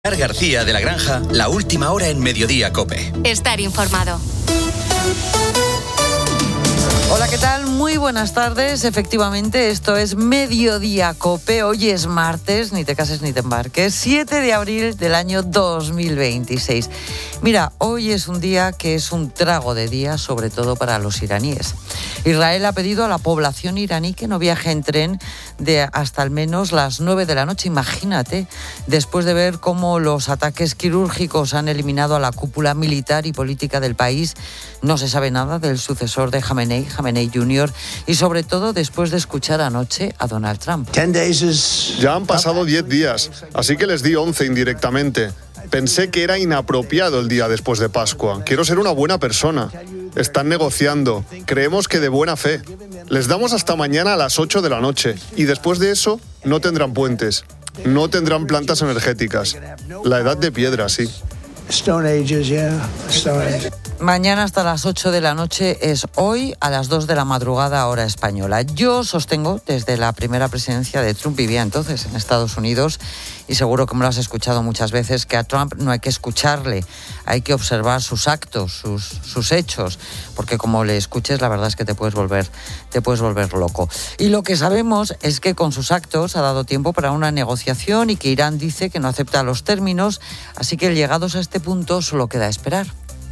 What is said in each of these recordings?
García de la Granja, la última hora en Mediodía COPE. Estar informado. Hola, ¿qué tal? Muy buenas tardes. Efectivamente, esto es Mediodía COPE. Hoy es martes, ni te cases ni te embarques, 7 de abril del año 2026. Mira, hoy es un día que es un trago de día, sobre todo para los iraníes. Israel ha pedido a la población iraní que no viaje en tren de hasta al menos las 9 de la noche. Imagínate, después de ver cómo los ataques quirúrgicos han eliminado a la cúpula militar y política del país, no se sabe nada del sucesor de Jamenei Jr. y sobre todo después de escuchar anoche a Donald Trump. Ya han pasado 10 días, así que les di 11 indirectamente. Pensé que era inapropiado el día después de Pascua. Quiero ser una buena persona. Están negociando. Creemos que de buena fe. Les damos hasta mañana a las 8 de la noche. Y después de eso, no tendrán puentes. No tendrán plantas energéticas. La edad de piedra, sí. Mañana hasta las 8 de la noche es hoy, a las 2 de la madrugada, hora española. Yo sostengo, desde la primera presidencia de Trump, vivía entonces en Estados Unidos, y seguro que me lo has escuchado muchas veces, que a Trump no hay que escucharle, hay que observar sus actos, sus hechos, porque como le escuches, la verdad es que te puedes volver loco. Y lo que sabemos es que con sus actos ha dado tiempo para una negociación y que Irán dice que no acepta los términos, así que llegados a este punto solo queda esperar.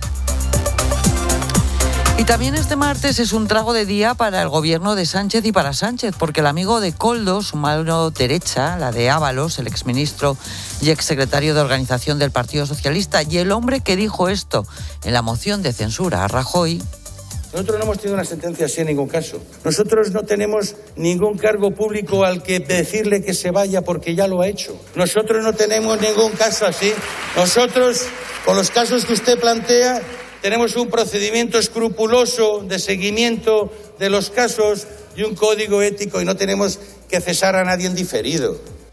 Y también este martes es un trago de día para el gobierno de Sánchez y para Sánchez, porque el amigo de Koldo, su mano derecha, la de Ábalos, el exministro y exsecretario de Organización del Partido Socialista, y el hombre que dijo esto en la moción de censura a Rajoy. Nosotros no hemos tenido una sentencia así en ningún caso. Nosotros no tenemos ningún cargo público al que decirle que se vaya porque ya lo ha hecho. Nosotros no tenemos ningún caso así. Nosotros, con los casos que usted plantea, tenemos un procedimiento escrupuloso de seguimiento de los casos y un código ético y no tenemos que cesar a nadie en diferido.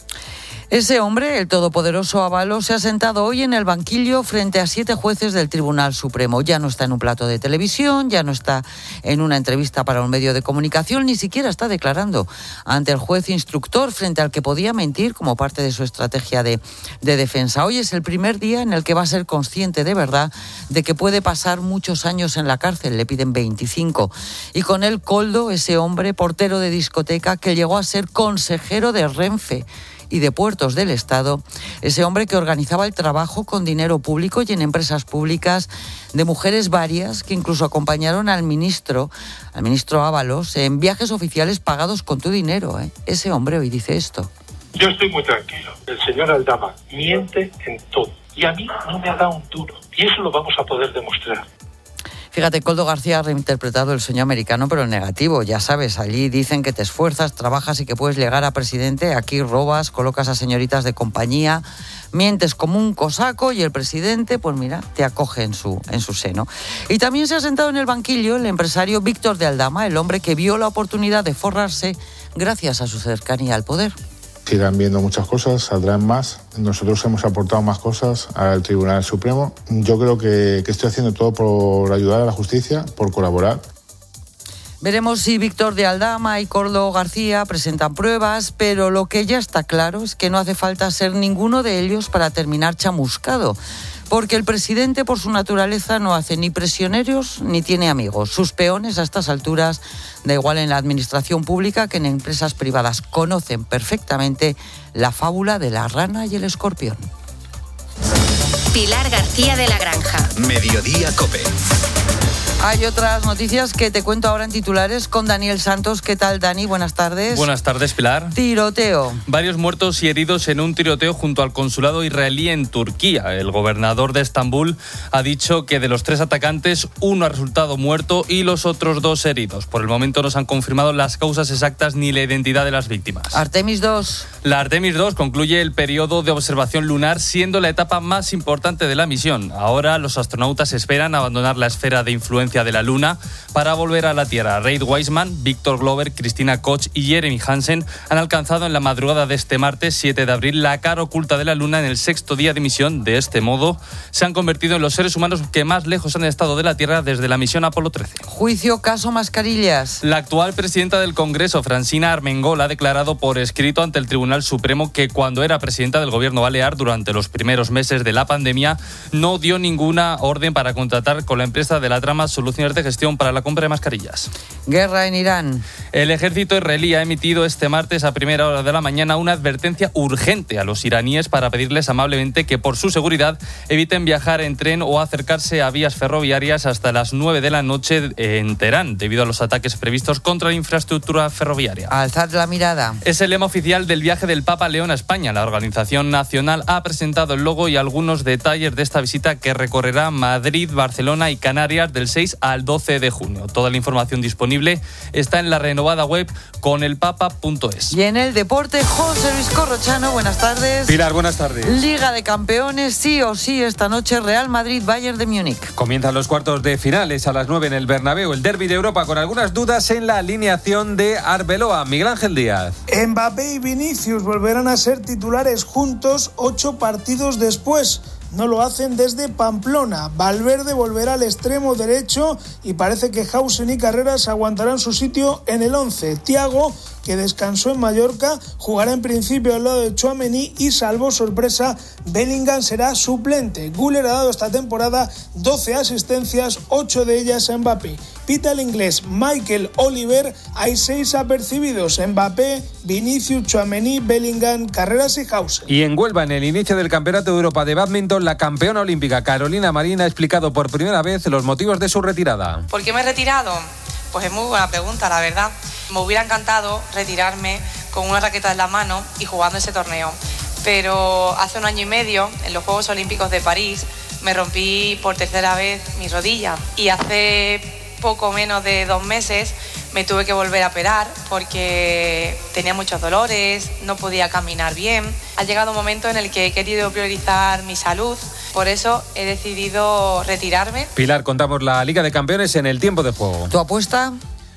Ese hombre, el todopoderoso Ábalos, se ha sentado hoy en el banquillo frente a 7 jueces del Tribunal Supremo. Ya no está en un plato de televisión, ya no está en una entrevista para un medio de comunicación, ni siquiera está declarando ante el juez instructor frente al que podía mentir como parte de su estrategia de defensa. Hoy es el primer día en el que va a ser consciente de verdad de que puede pasar muchos años en la cárcel, le piden 25. Y con él Koldo, ese hombre portero de discoteca que llegó a ser consejero de Renfe y de Puertos del Estado, ese hombre que organizaba el trabajo con dinero público y en empresas públicas de mujeres varias que incluso acompañaron al ministro Ábalos en viajes oficiales pagados con tu dinero. Ese hombre hoy dice esto. Yo estoy muy tranquilo. El señor Aldama miente en todo y a mí no me ha dado un duro y eso lo vamos a poder demostrar. Fíjate, Koldo García ha reinterpretado el sueño americano, pero en negativo. Ya sabes, allí dicen que te esfuerzas, trabajas y que puedes llegar a presidente. Aquí robas, colocas a señoritas de compañía, mientes como un cosaco y el presidente, pues mira, te acoge en su seno. Y también se ha sentado en el banquillo el empresario Víctor de Aldama, el hombre que vio la oportunidad de forrarse gracias a su cercanía al poder. Irán viendo muchas cosas, saldrán más. Nosotros hemos aportado más cosas al Tribunal Supremo. Yo creo que estoy haciendo todo por ayudar a la justicia, por colaborar. Veremos si Víctor de Aldama y Koldo García presentan pruebas, pero lo que ya está claro es que no hace falta ser ninguno de ellos para terminar chamuscado. Porque el presidente, por su naturaleza, no hace ni prisioneros ni tiene amigos. Sus peones, a estas alturas, da igual en la administración pública que en empresas privadas, conocen perfectamente la fábula de la rana y el escorpión. Pilar García de la Granja. Mediodía COPE. Hay otras noticias que te cuento ahora en titulares con Daniel Santos. ¿Qué tal, Dani? Buenas tardes. Buenas tardes, Pilar. Tiroteo. Varios muertos y heridos en un tiroteo junto al consulado israelí en Turquía. El gobernador de Estambul ha dicho que de los 3 atacantes, uno ha resultado muerto y los otros 2 heridos. Por el momento no se han confirmado las causas exactas ni la identidad de las víctimas. Artemis 2. La Artemis 2 concluye el periodo de observación lunar, siendo la etapa más importante de la misión. Ahora los astronautas esperan abandonar la esfera de influencia superficie de la Luna para volver a la Tierra. Reid Wiseman, Victor Glover, Christina Koch y Jeremy Hansen han alcanzado en la madrugada de este martes 7 de abril la cara oculta de la Luna en el 6º día de misión. De este modo, se han convertido en los seres humanos que más lejos han estado de la Tierra desde la misión Apolo 13. Juicio caso mascarillas. La actual presidenta del Congreso, Francina Armengol, ha declarado por escrito ante el Tribunal Supremo que cuando era presidenta del Gobierno balear durante los primeros meses de la pandemia no dio ninguna orden para contratar con la empresa de la trama soluciones de gestión para la compra de mascarillas. Guerra en Irán. El ejército israelí ha emitido este martes a primera hora de la mañana una advertencia urgente a los iraníes para pedirles amablemente que por su seguridad eviten viajar en tren o acercarse a vías ferroviarias hasta las 9 de la noche en Teherán, debido a los ataques previstos contra la infraestructura ferroviaria. Alzad la mirada. Es el lema oficial del viaje del Papa León a España. La organización nacional ha presentado el logo y algunos detalles de esta visita que recorrerá Madrid, Barcelona y Canarias del 6 al 12 de junio. Toda la información disponible está en la renovada web conelpapa.es. Y en el deporte, José Luis Corrochano, buenas tardes. Pilar, buenas tardes. Liga de Campeones, sí o sí, esta noche Real Madrid, Bayern de Múnich. Comienzan los cuartos de finales a las 9 en el Bernabéu, el derbi de Europa, con algunas dudas en la alineación de Arbeloa. Miguel Ángel Díaz. Mbappé y Vinicius volverán a ser titulares juntos 8 partidos después. No lo hacen desde Pamplona. Valverde volverá al extremo derecho y parece que Hausen y Carreras aguantarán su sitio en el 11. Thiago, que descansó en Mallorca, jugará en principio al lado de Tchouaméni y, salvo sorpresa, Bellingham será suplente. Güler ha dado esta temporada 12 asistencias, 8 de ellas a Mbappé. Pita el inglés Michael Oliver. Hay 6 apercibidos: Mbappé, Vinicius, Tchouaméni, Bellingham, Carreras y Hausen. Y en Huelva, en el inicio del Campeonato de Europa de Bádminton, la campeona olímpica Carolina Marín ha explicado por primera vez los motivos de su retirada. ¿Por qué me he retirado? Pues es muy buena pregunta, la verdad. Me hubiera encantado retirarme con una raqueta en la mano y jugando ese torneo. Pero hace 1 año y medio, en los Juegos Olímpicos de París, me rompí por tercera vez mi rodilla. Y hace poco menos de 2 meses me tuve que volver a operar porque tenía muchos dolores, no podía caminar bien. Ha llegado un momento en el que he querido priorizar mi salud. Por eso he decidido retirarme. Pilar, contamos la Liga de Campeones en el tiempo de juego. ¿Tu apuesta?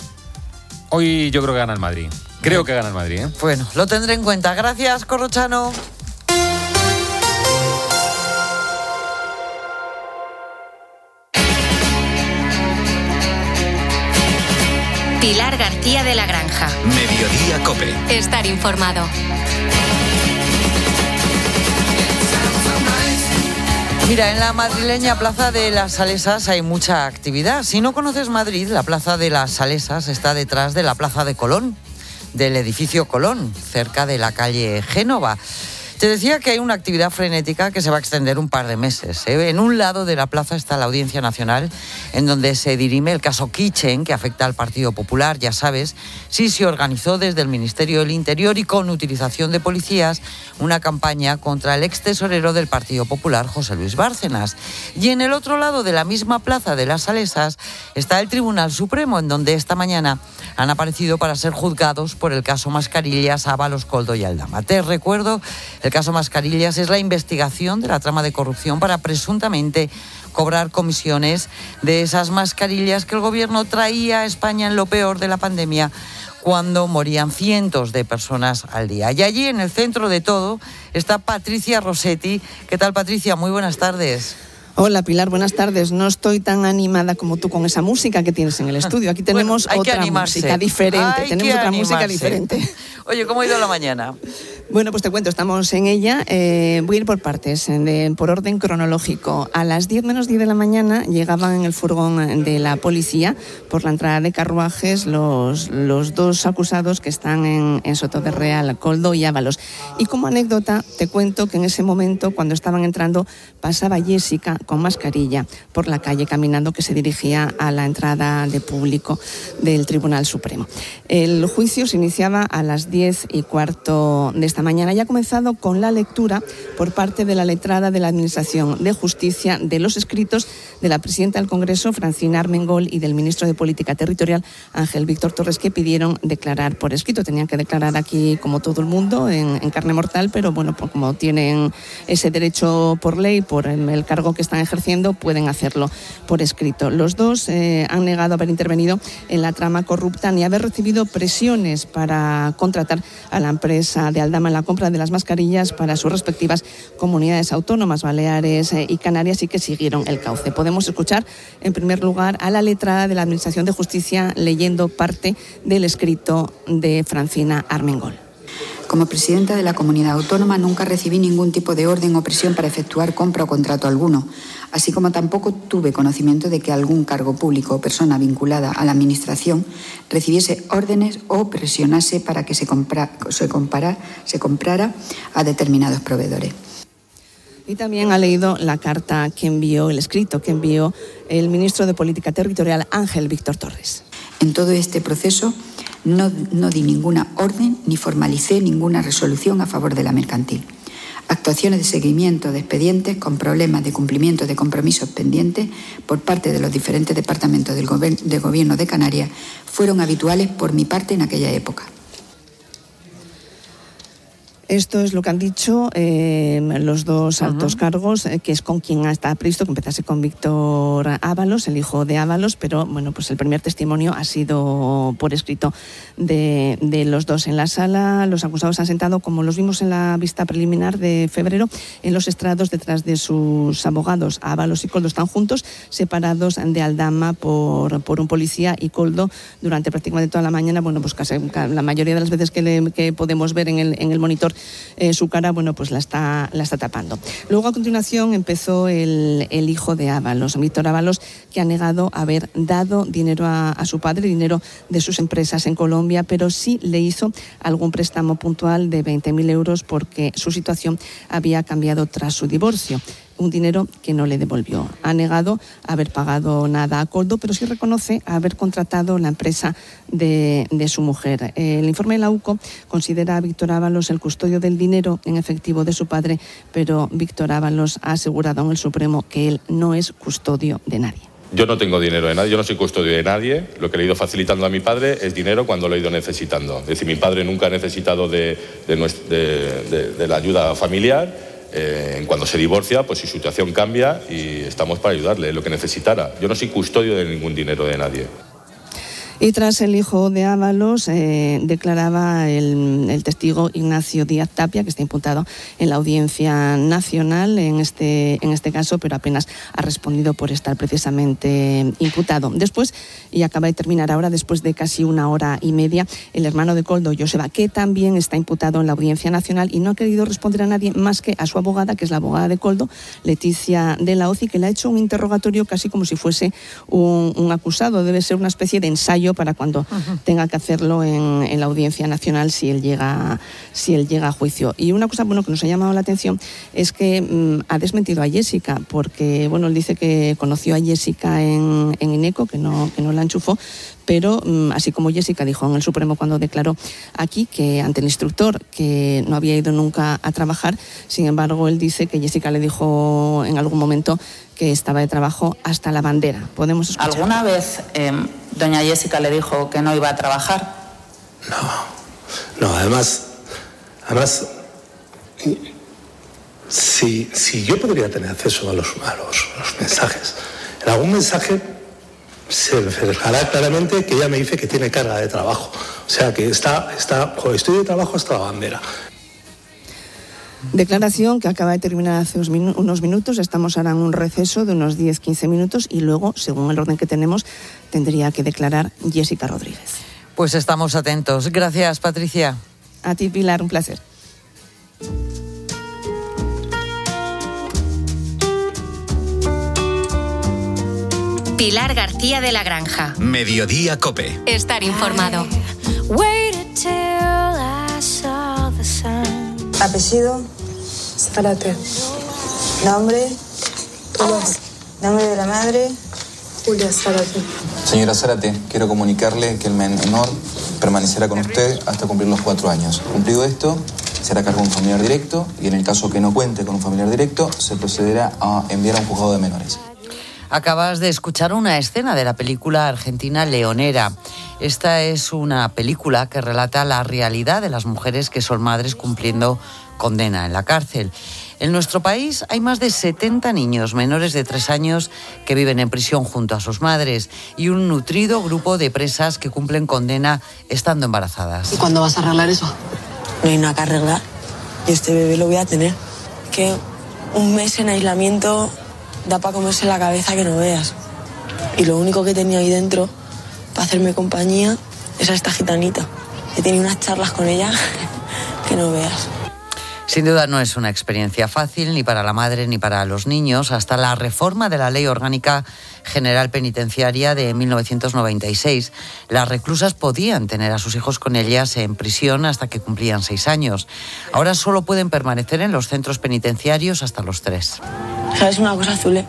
Hoy yo creo que gana el Madrid. Creo que gana el Madrid, ¿eh? Bueno, lo tendré en cuenta. Gracias, Corrochano. Pilar García de la Granja. Mediodía COPE. Estar informado. Mira, en la madrileña Plaza de las Salesas hay mucha actividad. Si no conoces Madrid, la Plaza de las Salesas está detrás de la Plaza de Colón, del edificio Colón, cerca de la calle Génova. Te decía que hay una actividad frenética que se va a extender un par de meses, ¿eh? En un lado de la plaza está la Audiencia Nacional, en donde se dirime el caso Kitchen, que afecta al Partido Popular, ya sabes. Sí se organizó desde el Ministerio del Interior y con utilización de policías una campaña contra el ex tesorero del Partido Popular, José Luis Bárcenas. Y en el otro lado de la misma Plaza de las Salesas está el Tribunal Supremo, en donde esta mañana han aparecido para ser juzgados por el caso Mascarillas, Ábalos, Koldo y Aldama. Te recuerdo, el caso Mascarillas es la investigación de la trama de corrupción para presuntamente cobrar comisiones de esas mascarillas que el gobierno traía a España en lo peor de la pandemia, cuando morían cientos de personas al día. Y allí, en el centro de todo, está Patricia Rossetti. ¿Qué tal, Patricia? Muy buenas tardes. Hola, Pilar, buenas tardes. No estoy tan animada como tú con esa música que tienes en el estudio. Aquí tenemos otra música diferente. Tenemos otra música diferente. Oye, ¿cómo ha ido la mañana? Bueno, pues te cuento, estamos en ella. Voy a ir por partes, por orden cronológico. A las 10 menos 10 de la mañana llegaban en el furgón de la policía por la entrada de carruajes los 2 acusados que están en Soto de Real, Koldo y Ábalos. Y como anécdota, te cuento que en ese momento, cuando estaban entrando, pasaba Jessica con mascarilla por la calle caminando, que se dirigía a la entrada de público del Tribunal Supremo. El juicio se iniciaba a las 10:15 de esta mañana y ha comenzado con la lectura por parte de la letrada de la Administración de Justicia de los escritos de la presidenta del Congreso, Francina Armengol, y del ministro de Política Territorial, Ángel Víctor Torres, que pidieron declarar por escrito. Tenían que declarar aquí, como todo el mundo, en carne mortal, pero bueno, pues como tienen ese derecho por ley, por el cargo que están ejerciendo pueden hacerlo por escrito. Los dos han negado haber intervenido en la trama corrupta ni haber recibido presiones para contratar a la empresa de Aldama en la compra de las mascarillas para sus respectivas comunidades autónomas, Baleares y Canarias, y que siguieron el cauce. Podemos escuchar en primer lugar a la letrada de la Administración de Justicia leyendo parte del escrito de Francina Armengol. Como presidenta de la comunidad autónoma nunca recibí ningún tipo de orden o presión para efectuar compra o contrato alguno, así como tampoco tuve conocimiento de que algún cargo público o persona vinculada a la Administración recibiese órdenes o presionase para que se comprara a determinados proveedores. Y también ha leído la carta que envió, el escrito que envió el ministro de Política Territorial, Ángel Víctor Torres. En todo este proceso no di ninguna orden ni formalicé ninguna resolución a favor de la mercantil. Actuaciones de seguimiento de expedientes con problemas de cumplimiento de compromisos pendientes por parte de los diferentes departamentos del Gobierno de Canarias fueron habituales por mi parte en aquella época. Esto es lo que han dicho los dos altos cargos, que es con quien está previsto que empezase con Víctor Ábalos, el hijo de Ábalos, pero bueno, pues el primer testimonio ha sido por escrito de los dos en la sala. Los acusados han sentado, como los vimos en la vista preliminar de febrero, en los estrados detrás de sus abogados. Ábalos y Coldo están juntos, separados de Aldama por un policía, y Coldo durante prácticamente toda la mañana, bueno, pues casi la mayoría de las veces que podemos ver en el monitor su cara, bueno, pues la está tapando. Luego, a continuación, empezó el hijo de Ábalos, Víctor Ábalos, que ha negado haber dado dinero a su padre, dinero de sus empresas en Colombia, pero sí le hizo algún préstamo puntual de 20.000 euros porque su situación había cambiado tras su divorcio. Un dinero que no le devolvió. Ha negado haber pagado nada a Coldo, pero sí reconoce haber contratado la empresa de su mujer. El informe de la UCO considera a Víctor Ábalos el custodio del dinero en efectivo de su padre, pero Víctor Ábalos ha asegurado en el Supremo que él no es custodio de nadie. Yo no tengo dinero de nadie, yo no soy custodio de nadie. Lo que le he ido facilitando a mi padre es dinero cuando lo he ido necesitando. Es decir, mi padre nunca ha necesitado de la ayuda familiar. Cuando se divorcia, pues su situación cambia y estamos para ayudarle en lo que necesitara. Yo no soy custodio de ningún dinero de nadie. Y tras el hijo de Ábalos, declaraba el testigo Ignacio Díaz Tapia, que está imputado en la Audiencia Nacional en este caso, pero apenas ha respondido por estar precisamente imputado. Después, y acaba de terminar ahora, después de casi 1 hora y media, el hermano de Coldo, Joseba, que también está imputado en la Audiencia Nacional y no ha querido responder a nadie más que a su abogada, que es la abogada de Coldo, Leticia de la Oci, que le ha hecho un interrogatorio casi como si fuese un acusado. Debe ser una especie de ensayo para cuando tenga que hacerlo en la Audiencia Nacional si él llega a juicio. Y una cosa que nos ha llamado la atención es que ha desmentido a Jessica, porque él dice que conoció a Jessica en INECO, que no la enchufó, pero así como Jessica dijo en el Supremo cuando declaró aquí que ante el instructor que no había ido nunca a trabajar, sin embargo él dice que Jessica le dijo en algún momento que estaba de trabajo hasta la bandera. Podemos escuchar. ¿Alguna vez doña Jessica le dijo que no iba a trabajar? No, además si yo podría tener acceso a los mensajes, en algún mensaje se reflejará claramente que ella me dice que tiene carga de trabajo, o sea que estoy de trabajo hasta la bandera. Declaración que acaba de terminar hace unos minutos. Estamos ahora en un receso de unos 10-15 minutos y luego, según el orden que tenemos, tendría que declarar Jessica Rodríguez. Pues estamos atentos. Gracias, Patricia. A ti, Pilar, un placer. Pilar García de la Granja. Mediodía COPE. Estar informado. Apellido, Zárate. Nombre, Tomás. Nombre de la madre, Julia Zárate. Señora Zárate, quiero comunicarle que el menor permanecerá con usted hasta cumplir los 4 años. Cumplido esto, se hará cargo de un familiar directo y en el caso que no cuente con un familiar directo, se procederá a enviar a un juzgado de menores. Acabas de escuchar una escena de la película argentina Leonera. Esta es una película que relata la realidad de las mujeres que son madres cumpliendo condena en la cárcel. En nuestro país hay más de 70 niños menores de 3 años que viven en prisión junto a sus madres y un nutrido grupo de presas que cumplen condena estando embarazadas. ¿Y cuándo vas a arreglar eso? No hay nada que arreglar. Y este bebé lo voy a tener. Que un mes en aislamiento da para comerse la cabeza que no veas. Y lo único que tenía ahí dentro para hacerme compañía es a esta gitanita. He tenido unas charlas con ella que no veas. Sin duda no es una experiencia fácil ni para la madre ni para los niños. Hasta la reforma de la Ley Orgánica General Penitenciaria de 1996, las reclusas podían tener a sus hijos con ellas en prisión hasta que cumplían 6 años. Ahora solo pueden permanecer en los centros penitenciarios hasta los 3. ¿Sabes una cosa, Zule?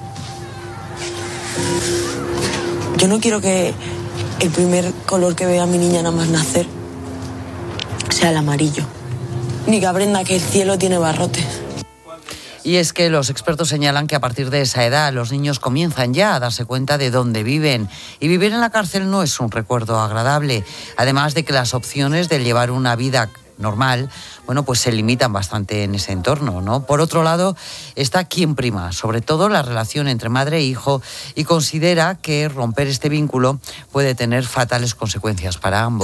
Yo no quiero que el primer color que vea a mi niña nada más nacer sea el amarillo. Ni que aprenda que el cielo tiene barrotes. Y es que los expertos señalan que a partir de esa edad los niños comienzan ya a darse cuenta de dónde viven. Y vivir en la cárcel no es un recuerdo agradable. Además de que las opciones de llevar una vida normal, bueno, pues se limitan bastante en ese entorno, ¿no? Por otro lado, está quien prima, sobre todo la relación entre madre e hijo, y considera que romper este vínculo puede tener fatales consecuencias para ambos.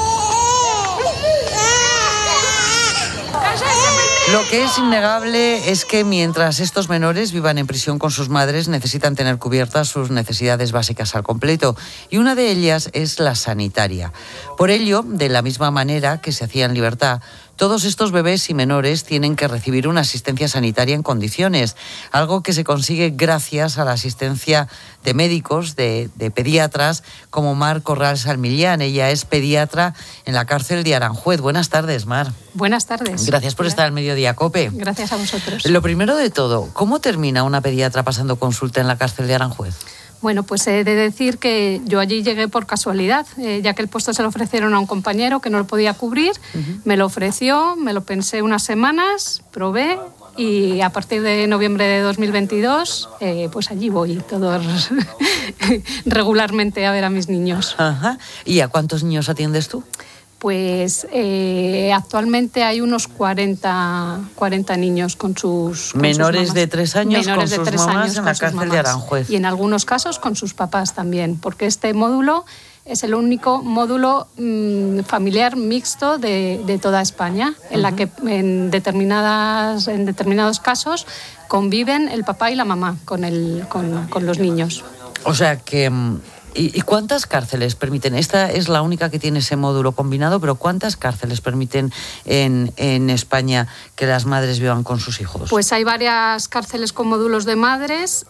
Lo que es innegable es que mientras estos menores vivan en prisión con sus madres, necesitan tener cubiertas sus necesidades básicas al completo, y una de ellas es la sanitaria. Por ello, de la misma manera que se hacía en libertad, todos estos bebés y menores tienen que recibir una asistencia sanitaria en condiciones, algo que se consigue gracias a la asistencia de médicos, de pediatras, como Mar Corral Salmillán. Ella es pediatra en la cárcel de Aranjuez. Buenas tardes, Mar. Buenas tardes. Gracias por estar al Mediodía COPE. Gracias a vosotros. Lo primero de todo, ¿cómo termina una pediatra pasando consulta en la cárcel de Aranjuez? Bueno, pues he de decir que yo allí llegué por casualidad, ya que el puesto se lo ofrecieron a un compañero que no lo podía cubrir. Me lo ofreció, me lo pensé unas semanas, probé y a partir de noviembre de 2022, pues allí voy todos regularmente a ver a mis niños. Ajá. ¿Y a cuántos niños atiendes tú? Pues actualmente hay unos 40 niños con sus menores de 3 años menores con de sus 3 mamás años en la cárcel de Aranjuez. Y en algunos casos con sus papás también, porque este módulo es el único módulo familiar mixto de toda España, en la que en determinados casos conviven el papá y la mamá con los niños. O sea que... ¿Y cuántas cárceles permiten? Esta es la única que tiene ese módulo combinado, pero ¿cuántas cárceles permiten en España que las madres vivan con sus hijos? Pues hay varias cárceles con módulos de madres.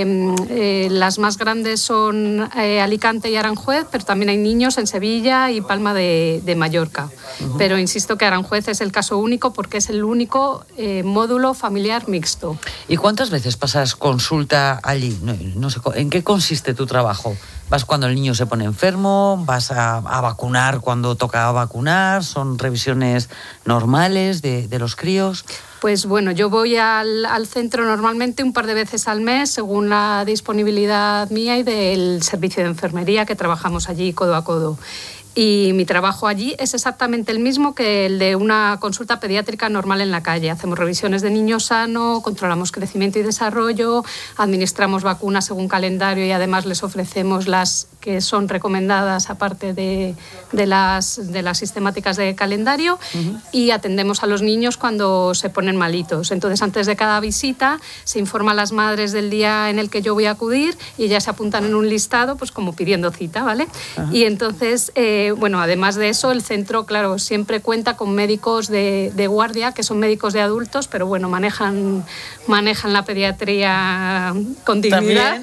Las más grandes son Alicante y Aranjuez, pero también hay niños en Sevilla y Palma de Mallorca. Pero insisto que Aranjuez es el caso único porque es el único módulo familiar mixto. ¿Y cuántas veces pasas consulta allí? No sé, ¿en qué consiste tu trabajo? ¿Vas cuando el niño se pone enfermo? ¿Vas a vacunar cuando toca vacunar? ¿Son revisiones normales de los críos? Pues bueno, yo voy al centro normalmente un par de veces al mes, según la disponibilidad mía y del servicio de enfermería que trabajamos allí codo a codo. Y mi trabajo allí es exactamente el mismo que el de una consulta pediátrica normal en la calle. Hacemos revisiones de niño sano, controlamos crecimiento y desarrollo, administramos vacunas según calendario y además les ofrecemos las que son recomendadas aparte de las sistemáticas de calendario y atendemos a los niños cuando se ponen malitos. Entonces, antes de cada visita se informa a las madres del día en el que yo voy a acudir y ellas se apuntan en un listado, pues como pidiendo cita, ¿vale? Ajá. Y entonces... bueno, además de eso, el centro, claro, siempre cuenta con médicos de guardia, que son médicos de adultos, pero bueno, manejan la pediatría con dignidad.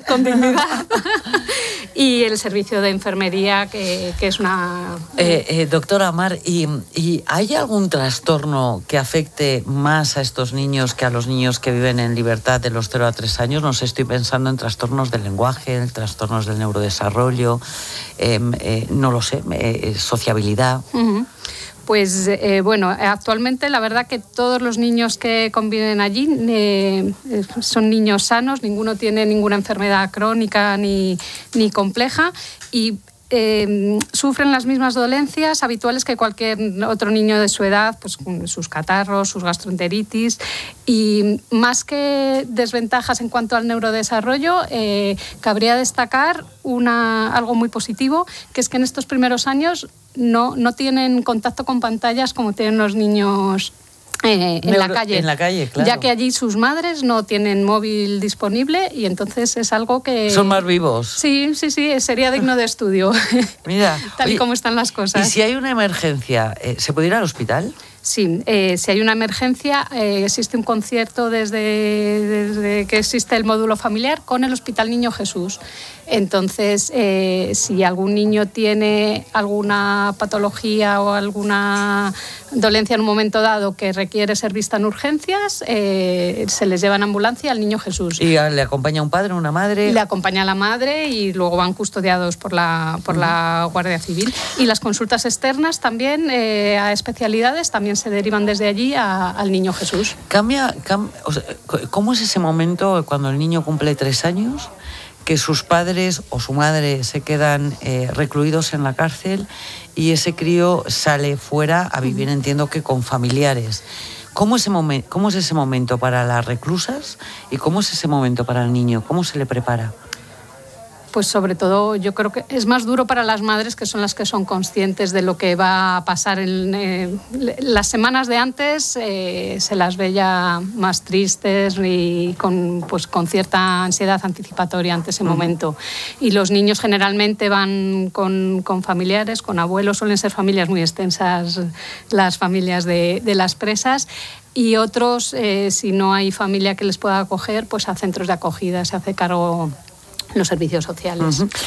Y el servicio de enfermería, que es una... Doctora Mar, ¿y hay algún trastorno que afecte más a estos niños que a los niños que viven en libertad de los 0 a 3 años? No sé, estoy pensando en trastornos del lenguaje, trastornos del neurodesarrollo, no lo sé, sociabilidad. Pues bueno, actualmente la verdad que todos los niños que conviven allí son niños sanos, ninguno tiene ninguna enfermedad crónica ni compleja y sufren las mismas dolencias habituales que cualquier otro niño de su edad, pues sus catarros, sus gastroenteritis, y más que desventajas en cuanto al neurodesarrollo, cabría destacar algo muy positivo, que es que en estos primeros años no tienen contacto con pantallas como tienen los niños en la calle, claro. Ya que allí sus madres no tienen móvil disponible y entonces es algo que... Son más vivos. Sí, sería digno de estudio. Mira, tal y como están las cosas. ¿Y si hay una emergencia, se puede ir al hospital? Sí, si hay una emergencia, existe un concierto desde que existe el módulo familiar con el Hospital Niño Jesús. Entonces, si algún niño tiene alguna patología o alguna dolencia en un momento dado que requiere ser vista en urgencias, se les lleva en ambulancia al Niño Jesús. ¿Y le acompaña un padre o una madre? Le acompaña la madre y luego van custodiados por la Guardia Civil. Y las consultas externas también, a especialidades, también se derivan desde allí al Niño Jesús. O sea, ¿cómo es ese momento cuando el niño cumple 3 años? Que sus padres o su madre se quedan recluidos en la cárcel y ese crío sale fuera a vivir, entiendo que con familiares. ¿Cómo es ese momento para las reclusas y cómo es ese momento para el niño? ¿Cómo se le prepara? Pues sobre todo yo creo que es más duro para las madres, que son las que son conscientes de lo que va a pasar. Las semanas de antes se las ve ya más tristes y con cierta ansiedad anticipatoria ante ese momento. Y los niños generalmente van con familiares, con abuelos, suelen ser familias muy extensas las familias de las presas. Y otros, si no hay familia que les pueda acoger, pues a centros de acogida se hace cargo los servicios sociales. Uh-huh.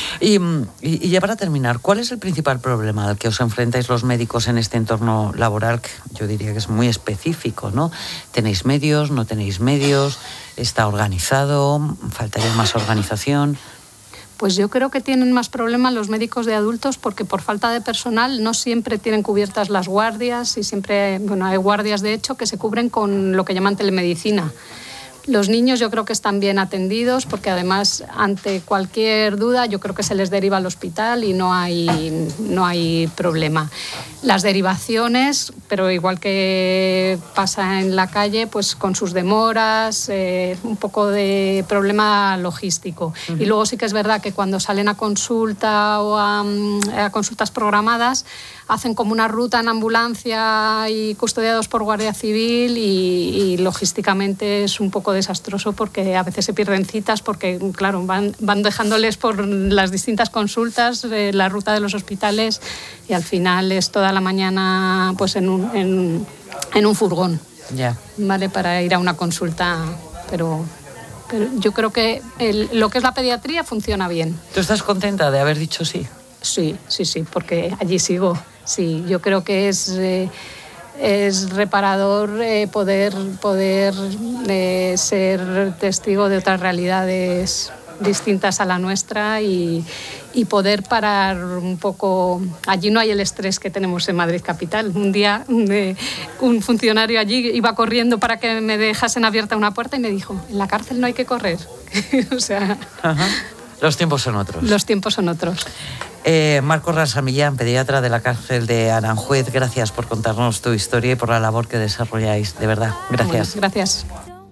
Y ya para terminar, ¿cuál es el principal problema al que os enfrentáis los médicos en este entorno laboral? Que yo diría que es muy específico, ¿no? ¿Tenéis medios? ¿No tenéis medios? ¿Está organizado? ¿Faltaría más organización? Pues yo creo que tienen más problemas los médicos de adultos porque por falta de personal no siempre tienen cubiertas las guardias y siempre, hay guardias de hecho que se cubren con lo que llaman telemedicina. Los niños yo creo que están bien atendidos porque además ante cualquier duda yo creo que se les deriva al hospital y no hay problema. Las derivaciones, pero igual que pasa en la calle, pues con sus demoras, un poco de problema logístico. Uh-huh. Y luego sí que es verdad que cuando salen a consulta o a consultas programadas, hacen como una ruta en ambulancia y custodiados por Guardia Civil y logísticamente es un poco desastroso porque a veces se pierden citas porque, claro, van dejándoles por las distintas consultas la ruta de los hospitales y al final es toda la mañana pues en un furgón, ¿vale? Para ir a una consulta, pero yo creo que lo que es la pediatría funciona bien. ¿Tú estás contenta de haber dicho sí? Sí, porque allí sigo. Sí, yo creo que es reparador poder ser testigo de otras realidades distintas a la nuestra y poder parar un poco. Allí no hay el estrés que tenemos en Madrid capital. Un día un funcionario allí iba corriendo para que me dejasen abierta una puerta y me dijo, en la cárcel no hay que correr. O sea... Ajá. Los tiempos son otros. Los tiempos son otros. Marcos Rasamillán, pediatra de la cárcel de Aranjuez, gracias por contarnos tu historia y por la labor que desarrolláis. De verdad, gracias. Bueno, gracias.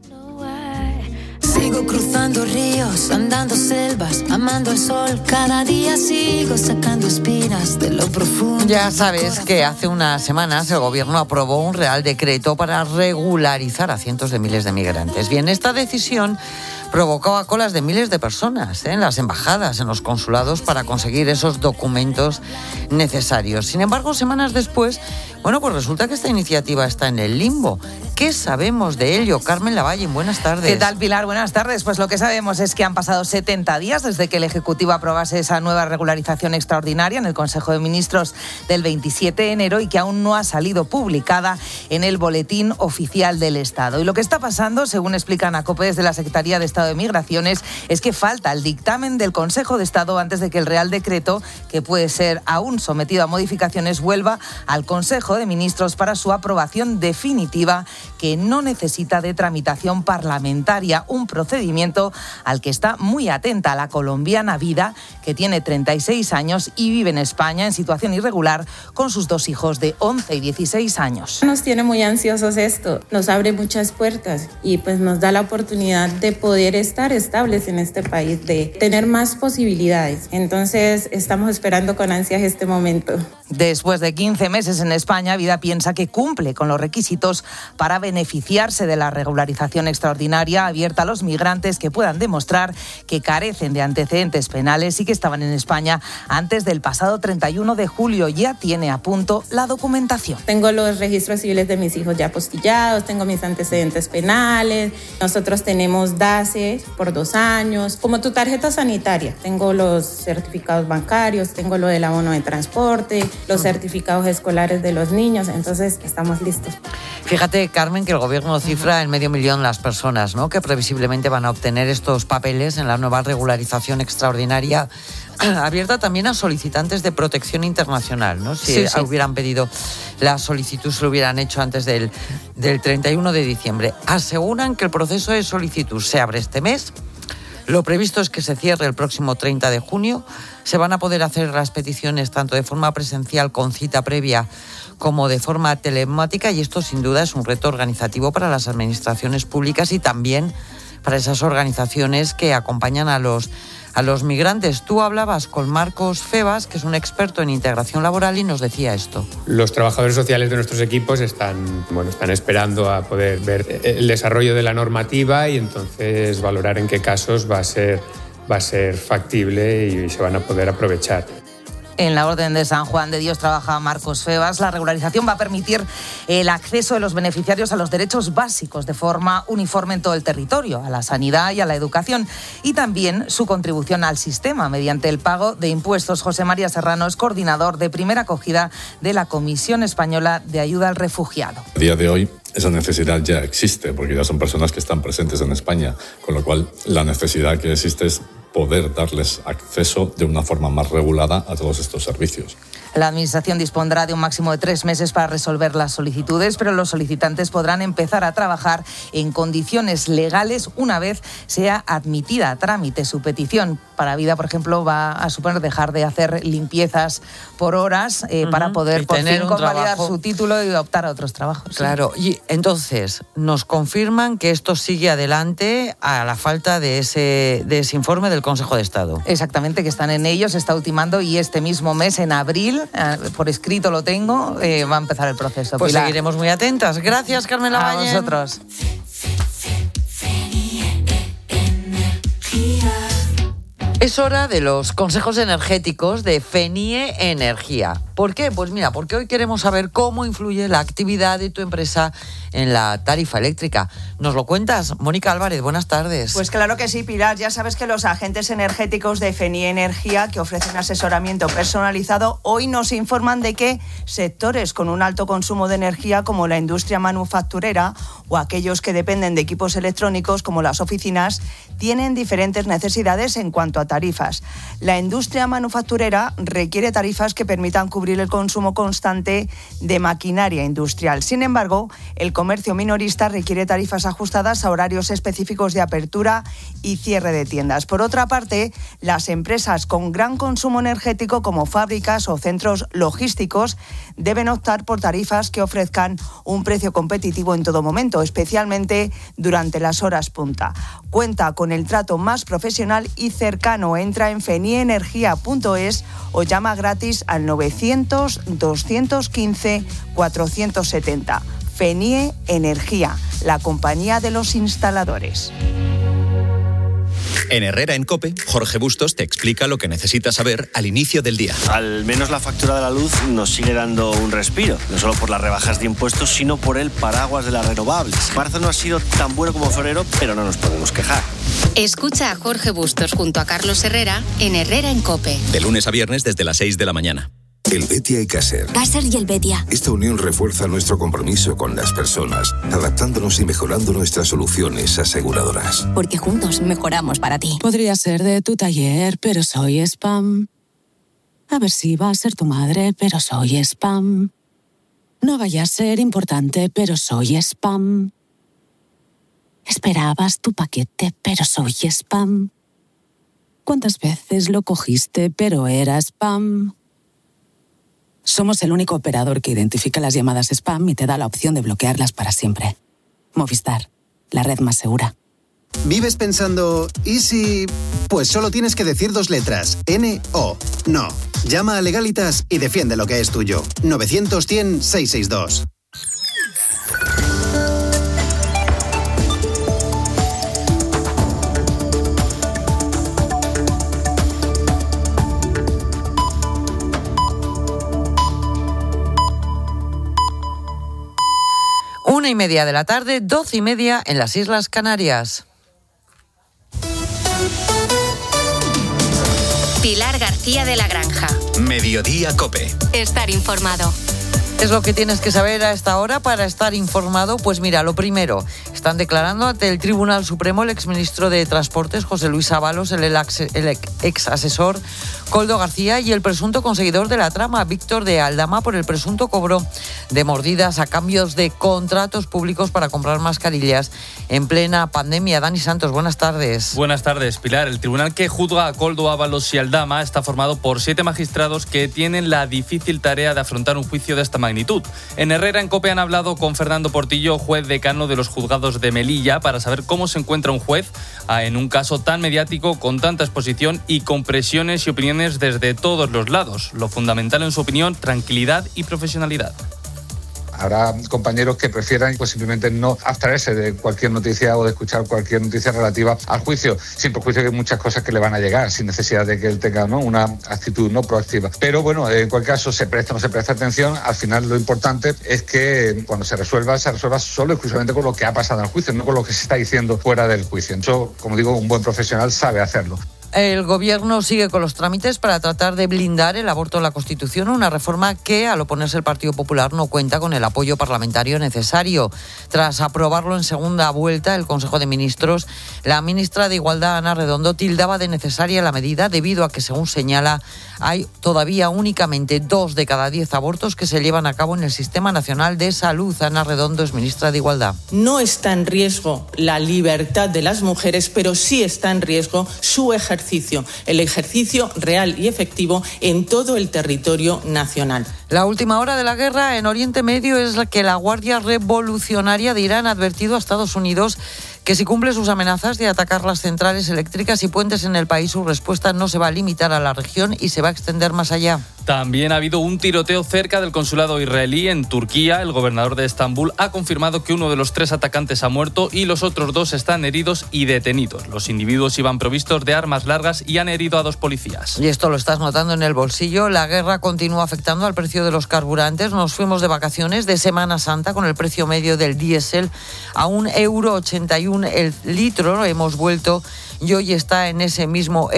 Sigo cruzando ríos, andando selvas, amando el sol. Cada día sigo sacando espinas de lo profundo. Ya sabes que hace unas semanas el gobierno aprobó un real decreto para regularizar a cientos de miles de migrantes. Bien, esta decisión provocaba colas de miles de personas en las embajadas, en los consulados, para conseguir esos documentos necesarios. Sin embargo, semanas después, pues resulta que esta iniciativa está en el limbo. ¿Qué sabemos de ello? Carmen Lavalle, buenas tardes. ¿Qué tal, Pilar? Buenas tardes. Pues lo que sabemos es que han pasado 70 días desde que el Ejecutivo aprobase esa nueva regularización extraordinaria en el Consejo de Ministros del 27 de enero y que aún no ha salido publicada en el Boletín Oficial del Estado. Y lo que está pasando, según explican a COPE desde la Secretaría de Estado de Migraciones, es que falta el dictamen del Consejo de Estado antes de que el Real Decreto, que puede ser aún sometido a modificaciones, vuelva al Consejo de Ministros para su aprobación definitiva que no necesita de tramitación parlamentaria, un procedimiento al que está muy atenta la colombiana Vida, que tiene 36 años y vive en España en situación irregular con sus 2 hijos de 11 y 16 años. Nos tiene muy ansiosos esto, nos abre muchas puertas y pues nos da la oportunidad de poder estar estables en este país, de tener más posibilidades. Entonces estamos esperando con ansias este momento. Después de 15 meses en España, Vida piensa que cumple con los requisitos para beneficiarse de la regularización extraordinaria abierta a los migrantes que puedan demostrar que carecen de antecedentes penales y que estaban en España antes del pasado 31 de julio. Ya tiene a punto la documentación. Tengo los registros civiles de mis hijos ya apostillados, tengo mis antecedentes penales, nosotros tenemos DASE por 2 años, como tu tarjeta sanitaria. Tengo los certificados bancarios, tengo lo del abono de transporte, los certificados escolares de los niños, entonces estamos listos. Fíjate, Carmen, que el gobierno cifra en 500.000 las personas, ¿no?, que previsiblemente van a obtener estos papeles en la nueva regularización extraordinaria abierta también a solicitantes de protección internacional, ¿no? Si hubieran pedido la solicitud, se lo hubieran hecho antes del 31 de diciembre. Aseguran que el proceso de solicitud se abre este mes. Lo previsto es que se cierre el próximo 30 de junio. Se van a poder hacer las peticiones tanto de forma presencial con cita previa como de forma telemática, y esto sin duda es un reto organizativo para las administraciones públicas y también para esas organizaciones que acompañan a los migrantes. Tú hablabas con Marcos Febas, que es un experto en integración laboral, y nos decía esto. Los trabajadores sociales de nuestros equipos están esperando a poder ver el desarrollo de la normativa y entonces valorar en qué casos va a ser factible y se van a poder aprovechar. En la Orden de San Juan de Dios trabaja Marcos Febas. La regularización va a permitir el acceso de los beneficiarios a los derechos básicos de forma uniforme en todo el territorio, a la sanidad y a la educación, y también su contribución al sistema mediante el pago de impuestos. José María Serrano es coordinador de primera acogida de la Comisión Española de Ayuda al Refugiado. A día de hoy esa necesidad ya existe, porque ya son personas que están presentes en España, con lo cual la necesidad que existe es poder darles acceso de una forma más regulada a todos estos servicios. La Administración dispondrá de un máximo de 3 meses para resolver las solicitudes, pero los solicitantes podrán empezar a trabajar en condiciones legales una vez sea admitida a trámite su petición. Para Vida, por ejemplo, va a suponer dejar de hacer limpiezas por horas para poder por fin convalidar su título y optar a otros trabajos. Claro, y entonces nos confirman que esto sigue adelante a la falta de ese informe del Consejo de Estado. Exactamente, que están en ello, se está ultimando, y este mismo mes, en abril, por escrito lo tengo, va a empezar el proceso. Pues Pilar, seguiremos muy atentas. Gracias, Carmen Lavalle. A vosotros. Es hora de los consejos energéticos de FENIE Energía. ¿Por qué? Pues mira, porque hoy queremos saber cómo influye la actividad de tu empresa en la tarifa eléctrica. ¿Nos lo cuentas? Mónica Álvarez, buenas tardes. Pues claro que sí, Pilar. Ya sabes que los agentes energéticos de FENIE Energía, que ofrecen asesoramiento personalizado, hoy nos informan de que sectores con un alto consumo de energía, como la industria manufacturera o aquellos que dependen de equipos electrónicos, como las oficinas, tienen diferentes necesidades en cuanto a tarifas. La industria manufacturera requiere tarifas que permitan cubrir el consumo constante de maquinaria industrial. Sin embargo, el comercio minorista requiere tarifas ajustadas a horarios específicos de apertura y cierre de tiendas. Por otra parte, las empresas con gran consumo energético, como fábricas o centros logísticos, deben optar por tarifas que ofrezcan un precio competitivo en todo momento, especialmente durante las horas punta. Cuenta con el trato más profesional y cercano. Entra en fenieenergia.es o llama gratis al 900-215-470. FENIE Energía, la compañía de los instaladores. En Herrera en COPE, Jorge Bustos te explica lo que necesitas saber al inicio del día. Al menos la factura de la luz nos sigue dando un respiro, no solo por las rebajas de impuestos, sino por el paraguas de las renovables. Marzo no ha sido tan bueno como febrero, pero no nos podemos quejar. Escucha a Jorge Bustos junto a Carlos Herrera en Herrera en COPE. De lunes a viernes desde las 6 de la mañana. El Betia y Caser. Caser y el Betia. Esta unión refuerza nuestro compromiso con las personas, adaptándonos y mejorando nuestras soluciones aseguradoras. Porque juntos mejoramos para ti. Podría ser de tu taller, pero soy spam. A ver si va a ser tu madre, pero soy spam. No vaya a ser importante, pero soy spam. Esperabas tu paquete, pero soy spam. ¿Cuántas veces lo cogiste, pero era spam? Somos el único operador que identifica las llamadas spam y te da la opción de bloquearlas para siempre. Movistar, la red más segura. ¿Vives pensando, ¿y si...? Pues solo tienes que decir 2 letras, N-O. No. Llama a Legalitas y defiende lo que es tuyo. 900-100-662. Una y media de la tarde, 12:30 en las Islas Canarias. Pilar García de la Granja. Mediodía COPE. Estar informado. Es lo que tienes que saber a esta hora para estar informado. Pues mira, lo primero, están declarando ante el Tribunal Supremo el exministro de Transportes, José Luis Ábalos, el ex asesor Koldo García y el presunto conseguidor de la trama, Víctor de Aldama, por el presunto cobro de mordidas a cambios de contratos públicos para comprar mascarillas en plena pandemia. Dani Santos, buenas tardes. Buenas tardes, Pilar. El tribunal que juzga a Koldo, Ábalos y Aldama está formado por 7 magistrados que tienen la difícil tarea de afrontar un juicio de esta magnitud. En Herrera en COPE han hablado con Fernando Portillo, juez decano de los juzgados de Melilla, para saber cómo se encuentra un juez en un caso tan mediático, con tanta exposición y con presiones y opiniones desde todos los lados. Lo fundamental, en su opinión, tranquilidad y profesionalidad. Habrá compañeros que prefieran pues simplemente no abstraerse de cualquier noticia o de escuchar cualquier noticia relativa al juicio, sin perjuicio que hay muchas cosas que le van a llegar, sin necesidad de que él tenga, ¿no?, una actitud no proactiva. Pero bueno, en cualquier caso, se presta o no se presta atención, al final lo importante es que cuando se resuelva solo exclusivamente con lo que ha pasado en el juicio, no con lo que se está diciendo fuera del juicio. Eso, como digo, un buen profesional sabe hacerlo. El Gobierno sigue con los trámites para tratar de blindar el aborto en la Constitución, una reforma que, al oponerse el Partido Popular, no cuenta con el apoyo parlamentario necesario. Tras aprobarlo en segunda vuelta, el Consejo de Ministros, la ministra de Igualdad, Ana Redondo, tildaba de necesaria la medida debido a que, según señala, hay todavía únicamente 2 de cada 10 abortos que se llevan a cabo en el Sistema Nacional de Salud. Ana Redondo es ministra de Igualdad. No está en riesgo la libertad de las mujeres, pero sí está en riesgo su ejercicio, el ejercicio real y efectivo en todo el territorio nacional. La última hora de la guerra en Oriente Medio es la que la Guardia Revolucionaria de Irán ha advertido a Estados Unidos que si cumple sus amenazas de atacar las centrales eléctricas y puentes en el país, su respuesta no se va a limitar a la región y se va a extender más allá. También ha habido un tiroteo cerca del consulado israelí en Turquía. El gobernador de Estambul ha confirmado que uno de los 3 atacantes ha muerto y los otros 2 están heridos y detenidos. Los individuos iban provistos de armas largas y han herido a 2 policías. Y esto lo estás notando en el bolsillo. La guerra continúa afectando al precio de los carburantes. Nos fuimos de vacaciones de Semana Santa con el precio medio del diésel a 1,81 € el litro. Hemos vuelto y hoy está en ese mismo